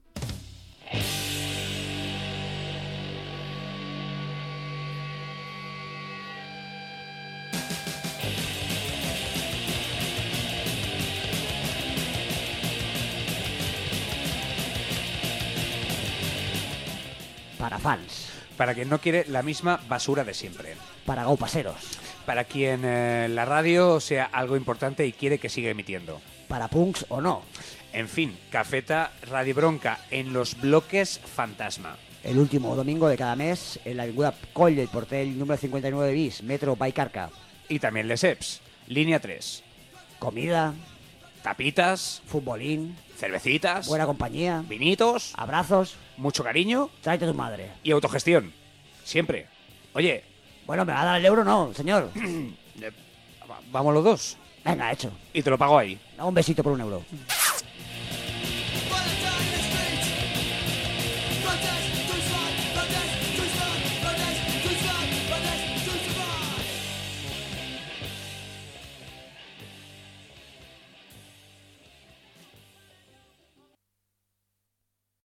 Para fans, Para quien no quiere la misma basura de siempre. para gaupaseros, Para quien eh, la radio sea algo importante y quiere que siga emitiendo. para punks o no. En fin, Cafeta Radio Bronca en los bloques fantasma. El último domingo de cada mes en la avenida Coll del Portel número cincuenta y nueve bis, Metro Baicarca. Y también Les Eps, línea tres. Comida, Tapitas, futbolín, cervecitas, buena compañía, vinitos, abrazos, mucho cariño tráete a tu madre. y autogestión. Siempre. Oye, Bueno, ¿me va a dar el euro? No, señor. eh, va- vamos los dos Venga, hecho. y te lo pago ahí. Un besito por un euro.